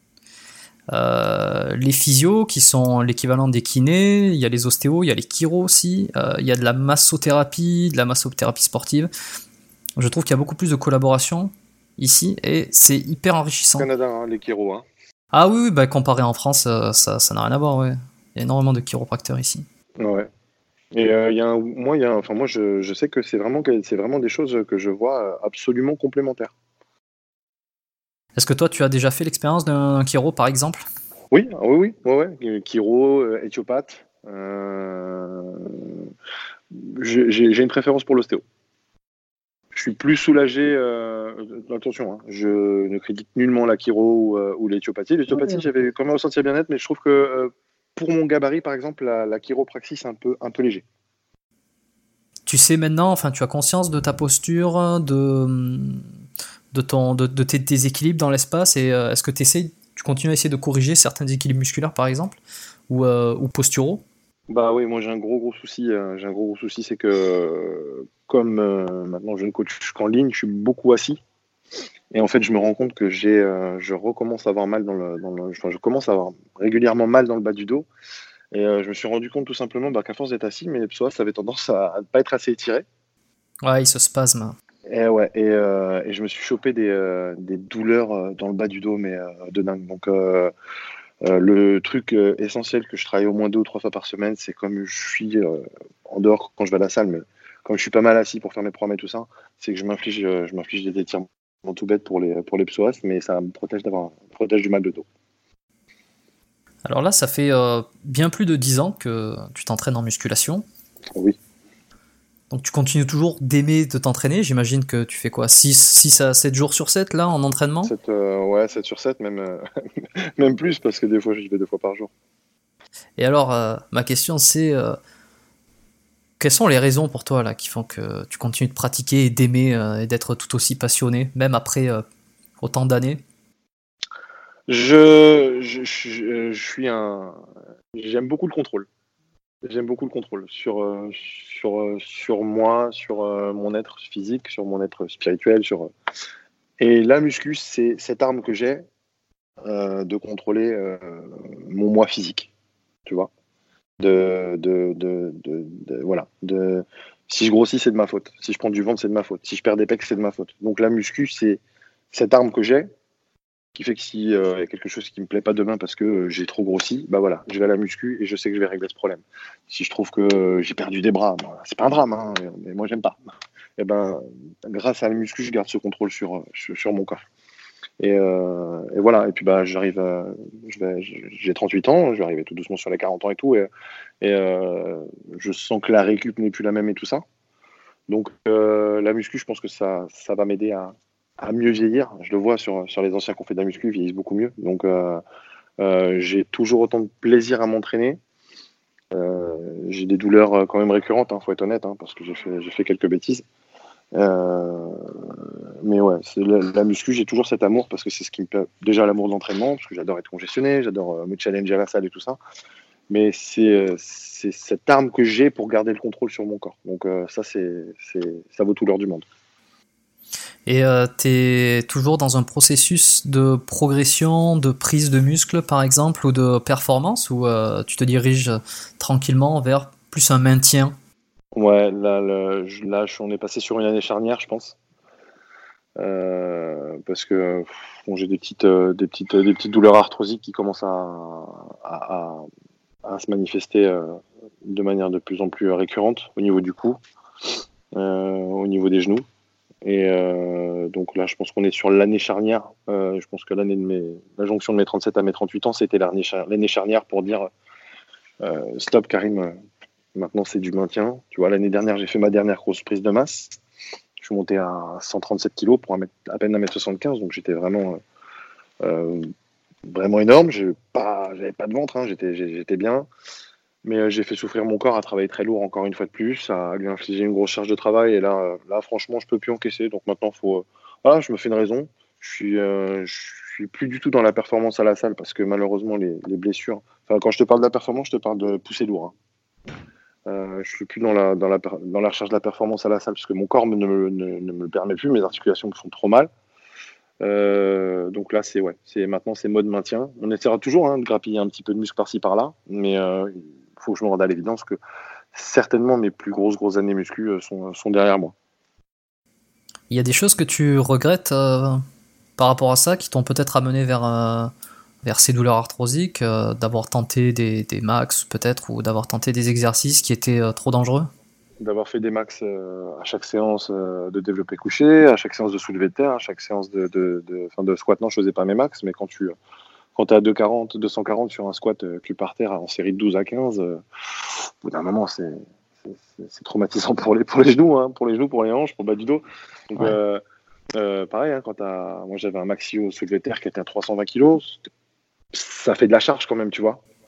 Les physios, qui sont l'équivalent des kinés. Il y a les ostéos, il y a les chiro aussi. Il y a de la massothérapie sportive. Je trouve qu'il y a beaucoup plus de collaboration ici, et c'est hyper enrichissant. Au Canada, hein, les chiro, hein. Ah oui, comparé en France, ça n'a rien à voir, ouais. Il y a énormément de chiropracteurs ici. Ouais. Et moi, je sais que c'est vraiment des choses que je vois absolument complémentaires. Est-ce que toi, tu as déjà fait l'expérience d'un chiro, par exemple ? Oui. Chiro, éthiopathe. J'ai une préférence pour l'ostéo. Je suis plus soulagé. Attention, hein, je ne critique nullement la chiro ou l'éthiopathie. L'éthiopathie, j'avais quand même ressenti un bien-être, mais je trouve que pour mon gabarit, par exemple, la chiropraxie, c'est un peu léger. tu sais maintenant, enfin, tu as conscience de ta posture, de tes déséquilibres dans l'espace, et est-ce que tu continues à essayer de corriger certains déséquilibres musculaires, par exemple, ou posturaux? Bah oui, moi j'ai un gros souci. C'est que comme maintenant je ne coach qu'en ligne, je suis beaucoup assis. Et en fait, je me rends compte que je recommence à avoir mal enfin, je commence à avoir régulièrement mal dans le bas du dos. Et je me suis rendu compte tout simplement qu'à force d'être assis, mes psoas avaient tendance à ne pas être assez étirés. Ouais, il se spasme. Et ouais, et je me suis chopé des douleurs dans le bas du dos, mais de dingue. Donc le truc essentiel que je travaille au moins 2 ou 3 fois par semaine, c'est comme je suis en dehors quand je vais à la salle, mais comme je suis pas mal assis pour faire mes programmes et tout ça, c'est que je m'inflige des étirements tout bêtes pour les psoas, mais ça me protège du mal de dos. Alors là, ça fait bien plus de 10 ans que tu t'entraînes en musculation. Oui. Donc tu continues toujours d'aimer de t'entraîner. J'imagine que tu fais quoi, 6 à 7 jours sur 7 là en entraînement? 7 sur 7, même, même plus, parce que des fois j'y vais 2 fois par jour. Et alors, ma question c'est, quelles sont les raisons pour toi là qui font que tu continues de pratiquer et d'aimer et d'être tout aussi passionné, même après autant d'années? J'aime beaucoup le contrôle. J'aime beaucoup le contrôle sur moi, sur mon être physique, sur mon être spirituel. Et la muscu, c'est cette arme que j'ai de contrôler mon moi physique, tu vois. Voilà. Si je grossis, c'est de ma faute. Si je prends du ventre, c'est de ma faute. Si je perds des pecs, c'est de ma faute. Donc la muscu, c'est cette arme que j'ai qui fait que si y a quelque chose qui me plaît pas demain parce que j'ai trop grossi, bah voilà, je vais à la muscu et je sais que je vais régler ce problème. Si je trouve que j'ai perdu des bras, bah, c'est pas un drame, hein, mais moi j'aime pas. Et ben, grâce à la muscu, je garde ce contrôle sur mon corps. Et voilà. Et puis bah j'arrive, j'ai 38 ans, je vais arriver tout doucement sur les 40 ans et tout, et je sens que la récup n'est plus la même et tout ça. Donc la muscu, je pense que ça va m'aider à mieux vieillir. Je le vois sur les anciens qui ont fait de la muscu, ils vieillissent beaucoup mieux. Donc j'ai toujours autant de plaisir à m'entraîner. J'ai des douleurs quand même récurrentes, faut être honnête, parce que j'ai fait quelques bêtises. Mais ouais, la muscu, j'ai toujours cet amour parce que c'est ce qui me plaît. Déjà l'amour de l'entraînement, parce que j'adore être congestionné, j'adore me challenger à la salle et tout ça. Mais c'est cette arme que j'ai pour garder le contrôle sur mon corps. Donc ça vaut tout l'or du monde. Et tu es toujours dans un processus de progression, de prise de muscle par exemple, ou de performance, ou tu te diriges tranquillement vers plus un maintien? Ouais, là, on est passé sur une année charnière, je pense. Parce que bon, j'ai des petites douleurs arthrosiques qui commencent à se manifester de manière de plus en plus récurrente au niveau du cou, au niveau des genoux. Et donc là, je pense qu'on est sur l'année charnière. Je pense que la jonction de mes 37 à mes 38 ans, c'était l'année charnière pour dire stop, Karim, maintenant c'est du maintien. Tu vois, l'année dernière, j'ai fait ma dernière grosse prise de masse. Je suis monté à 137 kg pour à peine 1m75, donc j'étais vraiment énorme. J'avais pas de ventre, j'étais bien. Mais j'ai fait souffrir mon corps à travailler très lourd encore une fois de plus, à lui infliger une grosse charge de travail. Et là franchement, je peux plus encaisser. Donc maintenant, voilà, je me fais une raison. Je suis plus du tout dans la performance à la salle parce que malheureusement, les blessures. Enfin, quand je te parle de la performance, je te parle de pousser lourd. Je suis plus dans la recherche de la performance à la salle parce que mon corps ne me le permet plus. Mes articulations me font trop mal. Donc là, maintenant, c'est mode maintien. On essaiera toujours de grappiller un petit peu de muscle par-ci par-là, mais il faut que je me rende à l'évidence que certainement mes plus grosses années muscu sont derrière moi. Il y a des choses que tu regrettes par rapport à ça qui t'ont peut-être amené vers ces douleurs arthrosiques, d'avoir tenté des max peut-être, ou d'avoir tenté des exercices qui étaient trop dangereux? D'avoir fait des max à chaque séance de développé couché, à chaque séance de soulevé de terre, à chaque séance de squat. Non, je faisais pas mes max, mais quand tu es à 240 sur un squat cul par terre en série de 12 à 15, au bout d'un moment, c'est traumatisant pour les genoux, pour les genoux, pour les hanches, pour le bas du dos. Donc, ouais. Pareil, moi j'avais un maxi au soulevé de terre qui était à 320 kg, ça fait de la charge quand même, tu vois.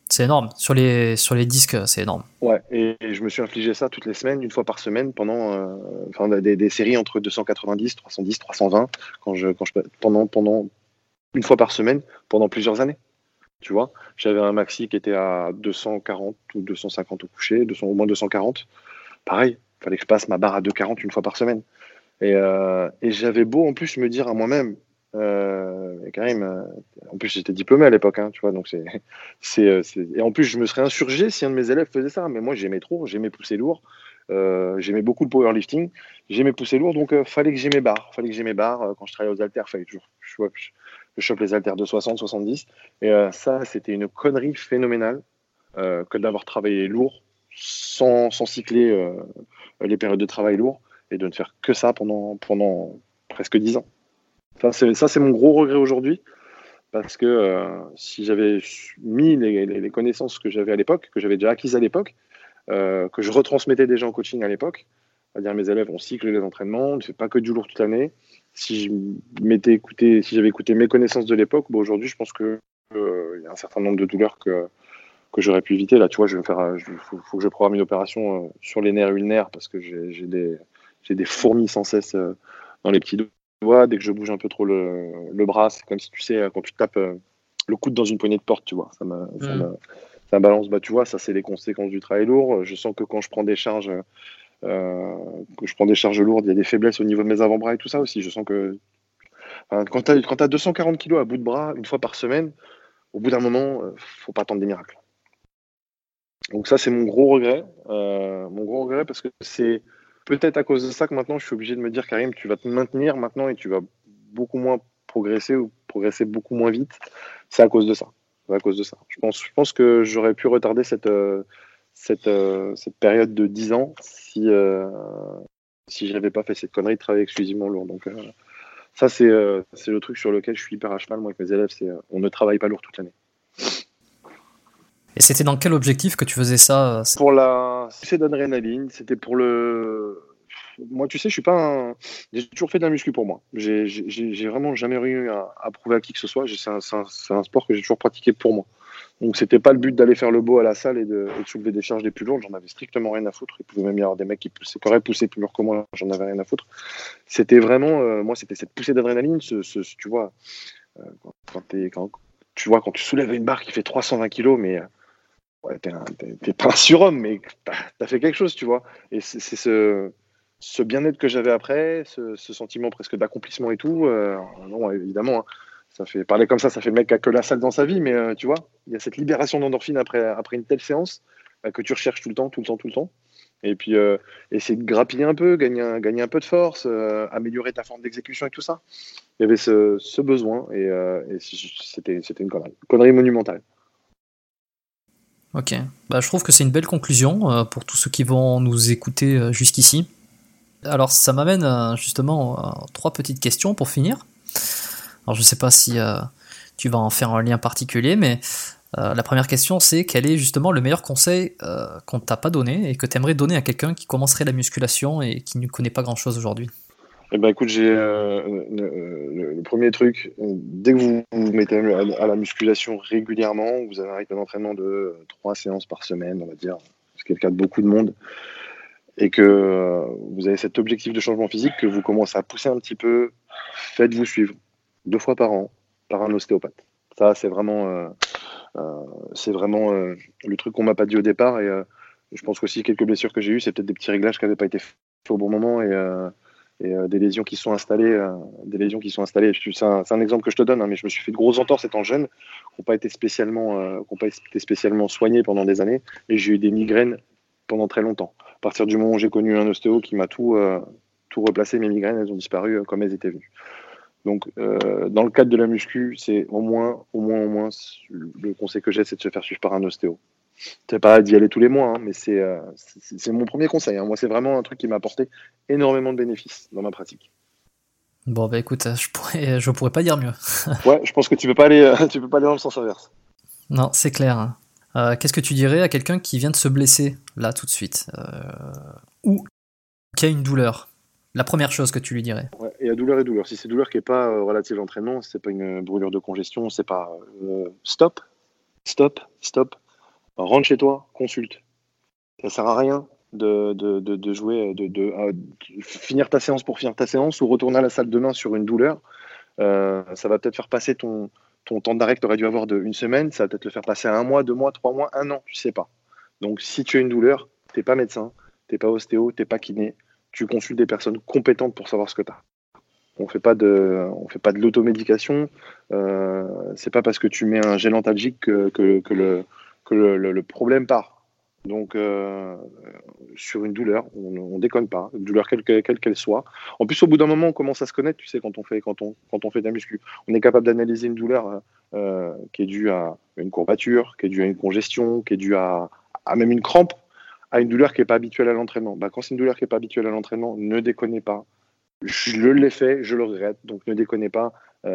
C'est énorme. Sur les disques, c'est énorme. Ouais, et je me suis infligé ça toutes les semaines, une fois par semaine, pendant des séries entre 290, 310, 320, pendant une fois par semaine, pendant plusieurs années. Tu vois, j'avais un maxi qui était à 240 ou 250 au coucher, au moins 240. Pareil, il fallait que je passe ma barre à 240 une fois par semaine. Et j'avais beau en plus me dire à moi-même, Karim, en plus j'étais diplômé à l'époque, hein, tu vois, donc et en plus je me serais insurgé si un de mes élèves faisait ça, mais moi j'aimais pousser lourd, j'aimais beaucoup le powerlifting, j'aimais pousser lourd, donc fallait que j'ai mes barres, quand je travaillais aux haltères, fallait toujours je chope les haltères de 60, 70, et ça c'était une connerie phénoménale que d'avoir travaillé lourd sans cycler les périodes de travail lourd et de ne faire que ça pendant presque 10 ans. Ça, c'est mon gros regret aujourd'hui, parce que si j'avais mis les connaissances que j'avais à l'époque, que j'avais déjà acquises à l'époque, que je retransmettais déjà en coaching à l'époque, c'est-à-dire mes élèves, on cycle les entraînements, on ne fait pas que du lourd toute l'année. Si j'avais écouté mes connaissances de l'époque, aujourd'hui, je pense que il y a un certain nombre de douleurs que j'aurais pu éviter. Là, tu vois, faut que je programme une opération sur les nerfs ulnaires, parce que j'ai des fourmis sans cesse dans les petits doigts. Dès que je bouge un peu trop le bras, c'est comme si, tu sais, quand tu tapes le coude dans une poignée de porte, tu vois. Ça balance. Bah, tu vois, ça, c'est les conséquences du travail lourd. Je sens que quand je prends des charges, lourdes, il y a des faiblesses au niveau de mes avant-bras et tout ça aussi. Je sens que quand tu as 240 kilos à bout de bras une fois par semaine, au bout d'un moment, faut pas attendre des miracles. Donc ça, c'est mon gros regret. Parce que c'est peut-être à cause de ça que maintenant, je suis obligé de me dire, Karim, tu vas te maintenir maintenant et tu vas beaucoup moins progresser ou progresser beaucoup moins vite. C'est à cause de ça. Je pense que j'aurais pu retarder cette période de 10 ans si je n'avais pas fait cette connerie de travailler exclusivement lourd. Donc ça, c'est le truc sur lequel je suis hyper à cheval, moi, avec mes élèves, c'est on ne travaille pas lourd toute l'année. Et c'était dans quel objectif que tu faisais ça? Pour la poussée d'adrénaline, c'était pour le... Moi, tu sais, je suis pas J'ai toujours fait de la muscu pour moi. J'ai vraiment jamais eu à prouver à qui que ce soit. C'est un sport que j'ai toujours pratiqué pour moi. Donc, c'était pas le but d'aller faire le beau à la salle et de soulever des charges les plus lourdes. J'en avais strictement rien à foutre. Il pouvait même y avoir des mecs qui auraient poussé plus lourd que moi. J'en avais rien à foutre. C'était vraiment... moi, c'était cette poussée d'adrénaline. Tu vois, quand tu soulèves une barre qui fait 320 kilos, mais... Ouais, t'es pas un surhomme, mais t'as fait quelque chose, tu vois. Et c'est ce bien-être que j'avais après, ce sentiment presque d'accomplissement et tout. Non, évidemment, hein, ça fait parler comme ça fait le mec qui a que la salle dans sa vie, mais tu vois, il y a cette libération d'endorphine après une telle séance que tu recherches tout le temps. Et puis, essayer de grappiller un peu, gagner un peu de force, améliorer ta forme d'exécution et tout ça. Il y avait ce besoin et c'était une connerie monumentale. Ok, bah, je trouve que c'est une belle conclusion pour tous ceux qui vont nous écouter jusqu'ici. Alors ça m'amène justement à 3 petites questions pour finir. Alors je sais pas si tu vas en faire un lien particulier, mais la première question c'est quel est justement le meilleur conseil qu'on t'a pas donné et que tu aimerais donner à quelqu'un qui commencerait la musculation et qui ne connaît pas grand chose aujourd'hui? Eh ben écoute, j'ai le premier truc, dès que vous vous mettez à la musculation régulièrement, vous avez un rythme d'entraînement de 3 séances par semaine, on va dire, ce qui est le cas de beaucoup de monde, et que vous avez cet objectif de changement physique, que vous commencez à pousser un petit peu, faites-vous suivre 2 fois par an par un ostéopathe. Ça, c'est vraiment le truc qu'on m'a pas dit au départ, et je pense qu'aussi quelques blessures que j'ai eues, c'est peut-être des petits réglages qui n'avaient pas été faits au bon moment, et des lésions qui sont installées. C'est un exemple que je te donne, hein, mais je me suis fait de grosses entorses étant jeune, qui n'ont pas été spécialement soignées pendant des années, et j'ai eu des migraines pendant très longtemps. À partir du moment où j'ai connu un ostéo qui m'a tout replacé, mes migraines, elles ont disparu comme elles étaient venues. Donc, dans le cadre de la muscu, c'est au moins, le conseil que j'ai, c'est de se faire suivre par un ostéo. C'est pas d'y aller tous les mois, hein, mais c'est mon premier conseil. Hein. Moi, c'est vraiment un truc qui m'a apporté énormément de bénéfices dans ma pratique. Bon, bah écoute, je pourrais pas dire mieux. Ouais, je pense que tu peux pas aller dans le sens inverse. Non, c'est clair. Qu'est-ce que tu dirais à quelqu'un qui vient de se blesser, là, tout de suite, ou qui a une douleur? La première chose que tu lui dirais. Ouais, et à douleur. Si c'est douleur qui n'est pas relative à l'entraînement, si c'est pas une brûlure de congestion, c'est pas stop. rentre chez toi, consulte. Ça sert à rien de jouer, finir ta séance pour finir ta séance ou retourner à la salle demain sur une douleur. Ça va peut-être faire passer ton temps d'arrêt que tu aurais dû avoir de 1 semaine, ça va peut-être le faire passer à 1 mois, 2 mois, 3 mois, 1 an, tu sais pas. Donc si tu as une douleur, t'es pas médecin, t'es pas ostéo, t'es pas kiné, tu consultes des personnes compétentes pour savoir ce que tu as. On fait pas de l'automédication. C'est pas parce que tu mets un gel antalgique que le problème part. Donc, sur une douleur, on déconne pas, une douleur quelle qu'elle soit. En plus, au bout d'un moment, on commence à se connaître, tu sais, quand on fait de la muscu. On est capable d'analyser une douleur qui est due à une courbature, qui est due à une congestion, qui est due à même une crampe, à une douleur qui n'est pas habituelle à l'entraînement. Quand c'est une douleur qui n'est pas habituelle à l'entraînement, ne déconnez pas. Je l'ai fait, je le regrette, donc ne déconnez pas.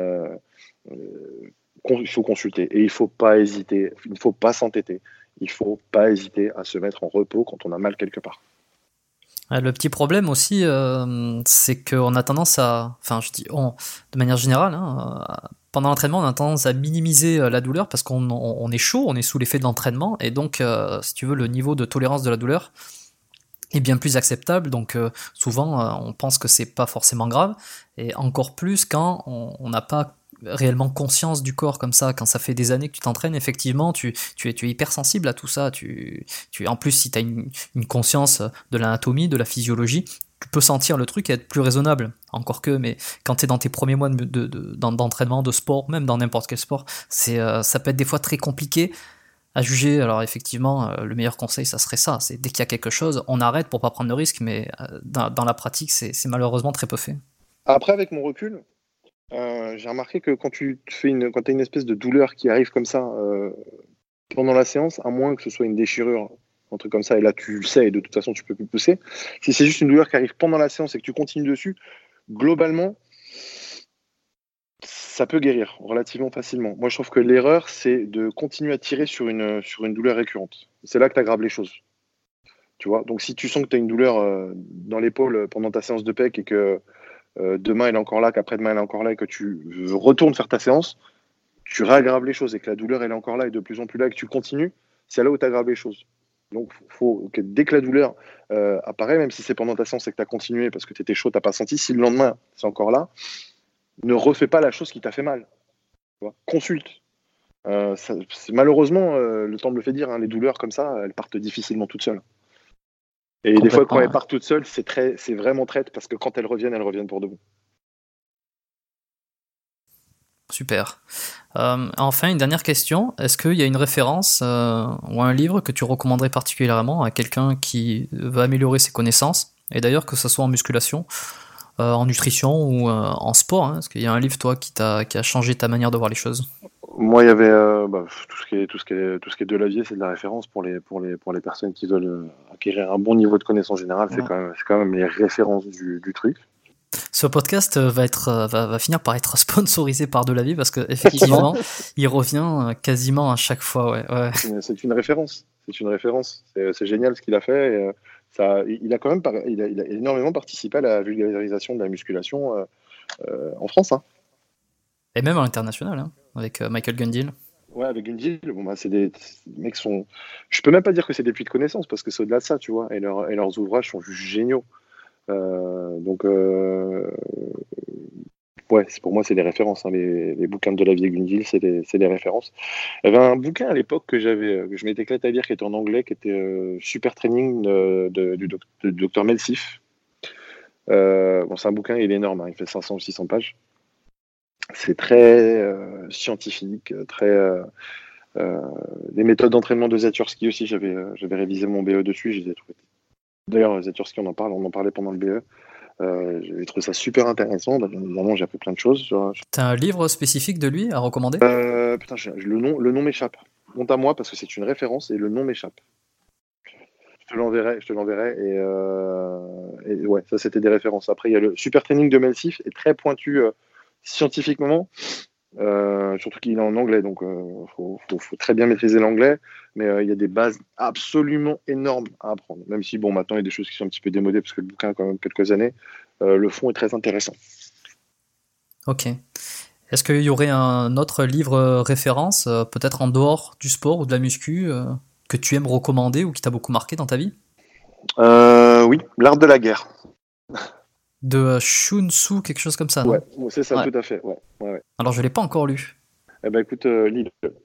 Il faut consulter et il ne faut pas hésiter, il ne faut pas s'entêter. Il ne faut pas hésiter à se mettre en repos quand on a mal quelque part. Le petit problème aussi, c'est qu'on a tendance à, de manière générale, pendant l'entraînement, on a tendance à minimiser la douleur parce qu'on est chaud, on est sous l'effet de l'entraînement, et donc, si tu veux, le niveau de tolérance de la douleur est bien plus acceptable, donc souvent on pense que c'est pas forcément grave, et encore plus quand on n'a pas réellement conscience du corps comme ça, quand ça fait des années que tu t'entraînes, effectivement, tu es hypersensible à tout ça. En plus, si tu as une conscience de l'anatomie, de la physiologie, tu peux sentir le truc et être plus raisonnable. Encore que, mais quand tu es dans tes premiers mois d'entraînement, de sport, même dans n'importe quel sport, ça peut être des fois très compliqué à juger. Alors effectivement, le meilleur conseil, ça serait ça. C'est dès qu'il y a quelque chose, on arrête pour pas prendre de risque, mais dans la pratique, c'est malheureusement très peu fait. Après, avec mon recul, j'ai remarqué que quand tu as une espèce de douleur qui arrive comme ça pendant la séance, à moins que ce soit une déchirure, un truc comme ça, et là tu le sais et de toute façon tu peux plus pousser. Si c'est juste une douleur qui arrive pendant la séance et que tu continues dessus, globalement, ça peut guérir relativement facilement. Moi, je trouve que l'erreur, c'est de continuer à tirer sur une douleur récurrente. C'est là que tu aggraves les choses. Tu vois. Donc, si tu sens que tu as une douleur dans l'épaule pendant ta séance de pec et que demain elle est encore là, qu'après-demain elle est encore là et que tu retournes faire ta séance, tu réaggraves les choses et que la douleur elle est encore là et de plus en plus là et que tu continues, c'est là où tu aggraves les choses. Donc faut que dès que la douleur apparaît, même si c'est pendant ta séance et que tu as continué parce que tu étais chaud, tu n'as pas senti, si le lendemain c'est encore là, ne refais pas la chose qui t'a fait mal. Tu vois, consulte. Malheureusement, le temps me le fait dire, les douleurs comme ça, elles partent difficilement toutes seules. Et des fois, quand elles partent toutes seules, c'est vraiment traite parce que quand elles reviennent pour de bon. Super. Enfin, une dernière question. Est-ce qu'il y a une référence ou un livre que tu recommanderais particulièrement à quelqu'un qui veut améliorer ses connaissances? Et d'ailleurs, que ce soit en musculation, en nutrition ou en sport, est-ce qu'il y a un livre, toi, qui a changé ta manière de voir les choses? Moi, il y avait tout ce qui est de Delavier, c'est de la référence pour les personnes qui veulent acquérir un bon niveau de connaissance générale. Ouais. C'est quand même les références du truc. Ce podcast va finir par être sponsorisé par Delavier parce que effectivement, il revient quasiment à chaque fois. Ouais. C'est une référence. C'est génial ce qu'il a fait. Il a énormément participé à la vulgarisation de la musculation en France. Et même à l'international, avec Michael Gundil. Ouais, avec Gundil, c'est des mecs sont. Je peux même pas dire que c'est des puits de connaissances parce que c'est au-delà de ça, tu vois. Et leurs ouvrages sont juste géniaux. Pour moi, c'est des références. Les bouquins de Delavier et Gundil, c'est des références. Il y avait un bouquin à l'époque que je m'étais éclaté à lire, qui était en anglais, qui était Super Training du docteur Melsif. C'est un bouquin, il est énorme, il fait 500 ou 600 pages. C'est très scientifique, les méthodes d'entraînement de Zatursky aussi, j'avais révisé mon BE dessus, je les ai trouvées. D'ailleurs, Zatursky, on en parlait pendant le BE. J'avais trouvé ça super intéressant. Bien évidemment, j'ai appris plein de choses. T'as un livre spécifique de lui à recommander? Le nom m'échappe. Honte à moi parce que c'est une référence et le nom m'échappe. Je te l'enverrai. Et ouais, ça c'était des références. Après, il y a le Super Training de Melsif, est très pointu scientifiquement. Surtout qu'il est en anglais, donc faut très bien maîtriser l'anglais, mais il y a des bases absolument énormes à apprendre, même si maintenant il y a des choses qui sont un petit peu démodées parce que le bouquin a quand même quelques années. Le fond est très intéressant. Ok. Est-ce qu'il y aurait un autre livre référence, peut-être en dehors du sport ou de la muscu, que tu aimes recommander ou qui t'a beaucoup marqué dans ta vie? Oui, L'Art de la guerre. De Sun Tzu, quelque chose comme ça, non? Ouais, c'est ça, Ouais. tout à fait. Ouais. Alors, je l'ai pas encore lu. Eh ben écoute, lis-le.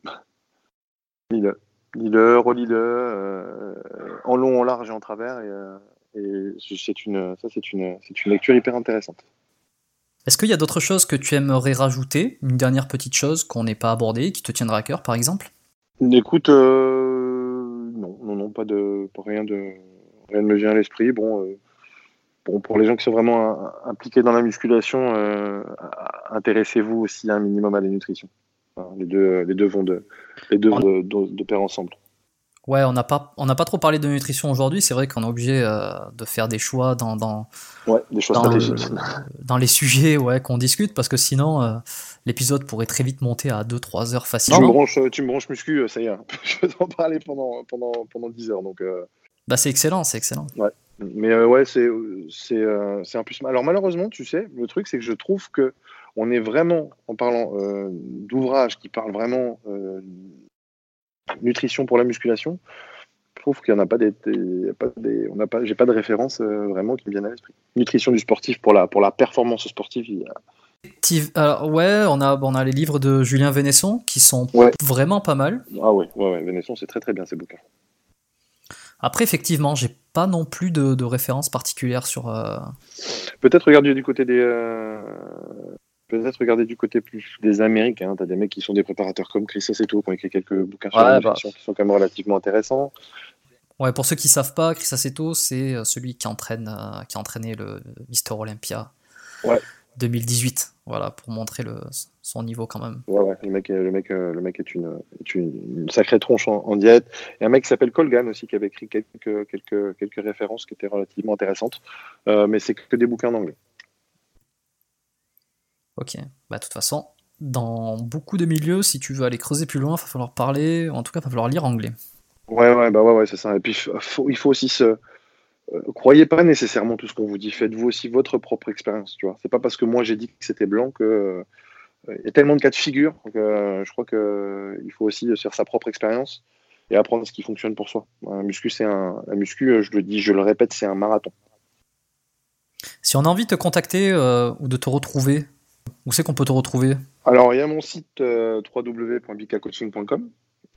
Lis-le, relis-le, en long, en large et en travers. Et c'est une lecture hyper intéressante. Est-ce qu'il y a d'autres choses que tu aimerais rajouter? Une dernière petite chose qu'on n'ait pas abordée, qui te tiendra à cœur, par exemple? Écoute, non, pas rien ne me vient à l'esprit. Bon, pour les gens qui sont vraiment impliqués dans la musculation, intéressez-vous aussi un minimum à la nutrition. Enfin, les deux vont de pair ensemble. Ouais, on n'a pas trop parlé de nutrition aujourd'hui. C'est vrai qu'on est obligé de faire des choix Ouais, des choix stratégiques. dans les sujets qu'on discute, parce que sinon, l'épisode pourrait très vite monter à 2-3 heures facilement. Tu me branches muscu, ça y est. Je peux t'en parler pendant 10 heures. Donc, Bah, c'est excellent. Ouais. Mais c'est un plus. Alors malheureusement, tu sais, le truc, c'est que je trouve que on est vraiment, en parlant d'ouvrages qui parlent vraiment nutrition pour la musculation, je trouve qu'il n'y en a pas j'ai pas de référence vraiment qui me viennent à l'esprit. Nutrition du sportif pour la performance sportive. Alors, on a les livres de Julien Vénesson qui sont vraiment pas mal. Ah ouais, Vénesson, c'est très très bien ces bouquins. Après, effectivement, j'ai pas non plus de référence particulière sur. Peut-être regarder du côté du côté plus des Américains. T'as des mecs qui sont des préparateurs comme Chris Aceto qui ont écrit quelques bouquins sur la nutrition qui sont quand même relativement intéressants. Ouais, pour ceux qui savent pas, Chris Aceto, c'est celui qui a entraîné le Mister Olympia 2018. Voilà, pour montrer son niveau quand même. Ouais, le mec est une sacrée tronche en diète. Et un mec qui s'appelle Colgan aussi qui avait écrit quelques références qui étaient relativement intéressantes. Mais c'est que des bouquins en anglais. Ok, bah de toute façon, dans beaucoup de milieux, si tu veux aller creuser plus loin, il va falloir parler, en tout cas, il va falloir lire anglais. Ouais, c'est ça. Et puis, il faut aussi croyez pas nécessairement tout ce qu'on vous dit. Faites-vous aussi votre propre expérience, tu vois. C'est pas parce que moi j'ai dit que c'était blanc que il y a tellement de cas de figure que je crois que il faut aussi faire sa propre expérience et apprendre ce qui fonctionne pour soi. La muscu, je le répète, c'est un marathon. Si on a envie de te contacter ou de te retrouver, où c'est qu'on peut te retrouver? Alors, il y a mon site www.bikkacoaching.com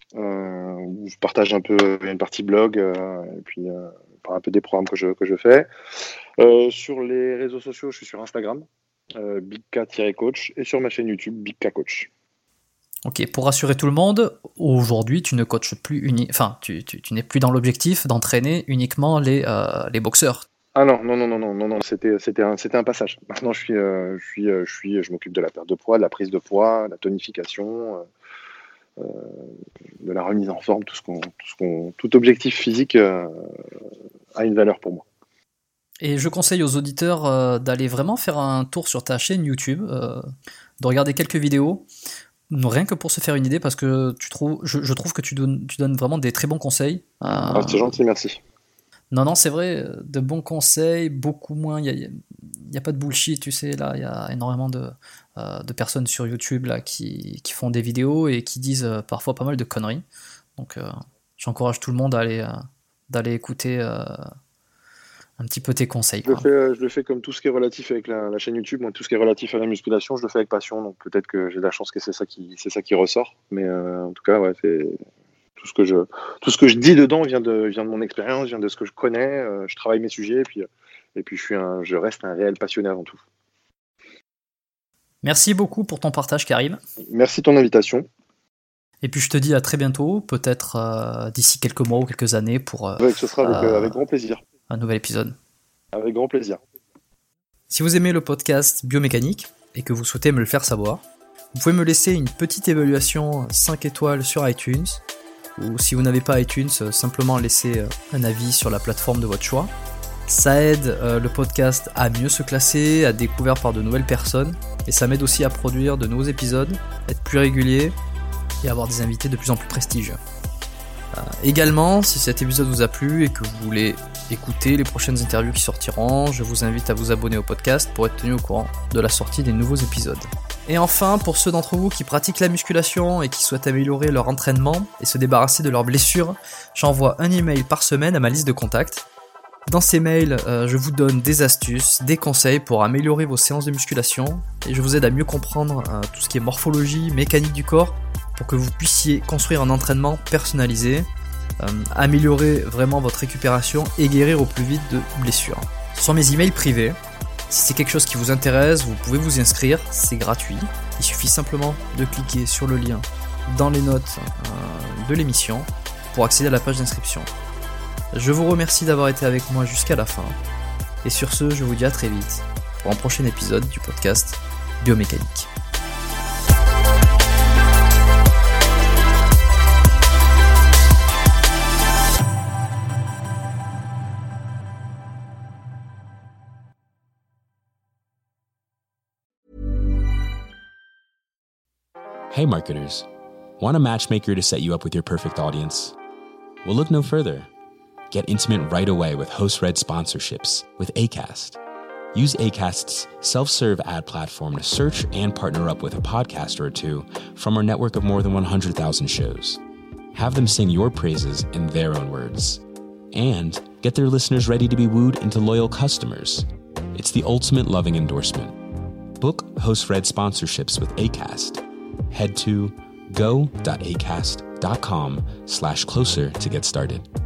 où je partage un peu une partie blog et puis un peu des programmes que je fais. Sur les réseaux sociaux, je suis sur Instagram, bikka-coach, et sur ma chaîne YouTube, Bikka Coach. Ok, pour rassurer tout le monde, aujourd'hui tu ne coaches plus tu n'es plus dans l'objectif d'entraîner uniquement les boxeurs. Ah non, c'était un passage. Maintenant, je m'occupe de la perte de poids, de la prise de poids, de la tonification, de la remise en forme, tout objectif physique a une valeur pour moi. Et je conseille aux auditeurs d'aller vraiment faire un tour sur ta chaîne YouTube, de regarder quelques vidéos, rien que pour se faire une idée, parce que je trouve que tu donnes vraiment des très bons conseils. C'est gentil, merci. Non, c'est vrai, de bons conseils, beaucoup moins. Il n'y a pas de bullshit, tu sais. Là, il y a énormément de personnes sur YouTube là, qui font des vidéos et qui disent parfois pas mal de conneries. Donc, j'encourage tout le monde d'aller écouter un petit peu tes conseils. Je le fais comme tout ce qui est relatif avec la chaîne YouTube. Moi, tout ce qui est relatif à la musculation, je le fais avec passion. Donc, peut-être que j'ai de la chance que c'est ça qui ressort. Mais en tout cas, c'est. Tout ce que je dis dedans vient de mon expérience, vient de ce que je connais. Je travaille mes sujets et puis je reste un réel passionné avant tout. Merci beaucoup pour ton partage, Karim. Merci de ton invitation. Et puis je te dis à très bientôt, peut-être d'ici quelques mois ou quelques années pour ce sera avec grand plaisir. Un nouvel épisode. Avec grand plaisir. Si vous aimez le podcast Biomécanique et que vous souhaitez me le faire savoir, vous pouvez me laisser une petite évaluation 5 étoiles sur iTunes. Ou si vous n'avez pas iTunes, simplement laissez un avis sur la plateforme de votre choix. Ça aide le podcast à mieux se classer, à être découvert par de nouvelles personnes, et ça m'aide aussi à produire de nouveaux épisodes, être plus régulier et avoir des invités de plus en plus prestigieux. Également, si cet épisode vous a plu et que vous voulez écouter les prochaines interviews qui sortiront, je vous invite à vous abonner au podcast pour être tenu au courant de la sortie des nouveaux épisodes. Et enfin, pour ceux d'entre vous qui pratiquent la musculation et qui souhaitent améliorer leur entraînement et se débarrasser de leurs blessures, j'envoie un email par semaine à ma liste de contacts. Dans ces mails, je vous donne des astuces, des conseils pour améliorer vos séances de musculation et je vous aide à mieux comprendre tout ce qui est morphologie, mécanique du corps pour que vous puissiez construire un entraînement personnalisé, améliorer vraiment votre récupération et guérir au plus vite de blessures. Ce sont mes emails privés. Si c'est quelque chose qui vous intéresse, vous pouvez vous inscrire, c'est gratuit. Il suffit simplement de cliquer sur le lien dans les notes de l'émission pour accéder à la page d'inscription. Je vous remercie d'avoir été avec moi jusqu'à la fin. Et sur ce, je vous dis à très vite pour un prochain épisode du podcast Biomécanique. Hey marketers, want a matchmaker to set you up with your perfect audience? Well, look no further. Get intimate right away with host-read sponsorships with Acast. Use Acast's self-serve ad platform to search and partner up with a podcaster or two from our network of more than 100,000 shows. Have them sing your praises in their own words. And get their listeners ready to be wooed into loyal customers. It's the ultimate loving endorsement. Book host-read sponsorships with Acast. Head to go.acast.com/closer to get started.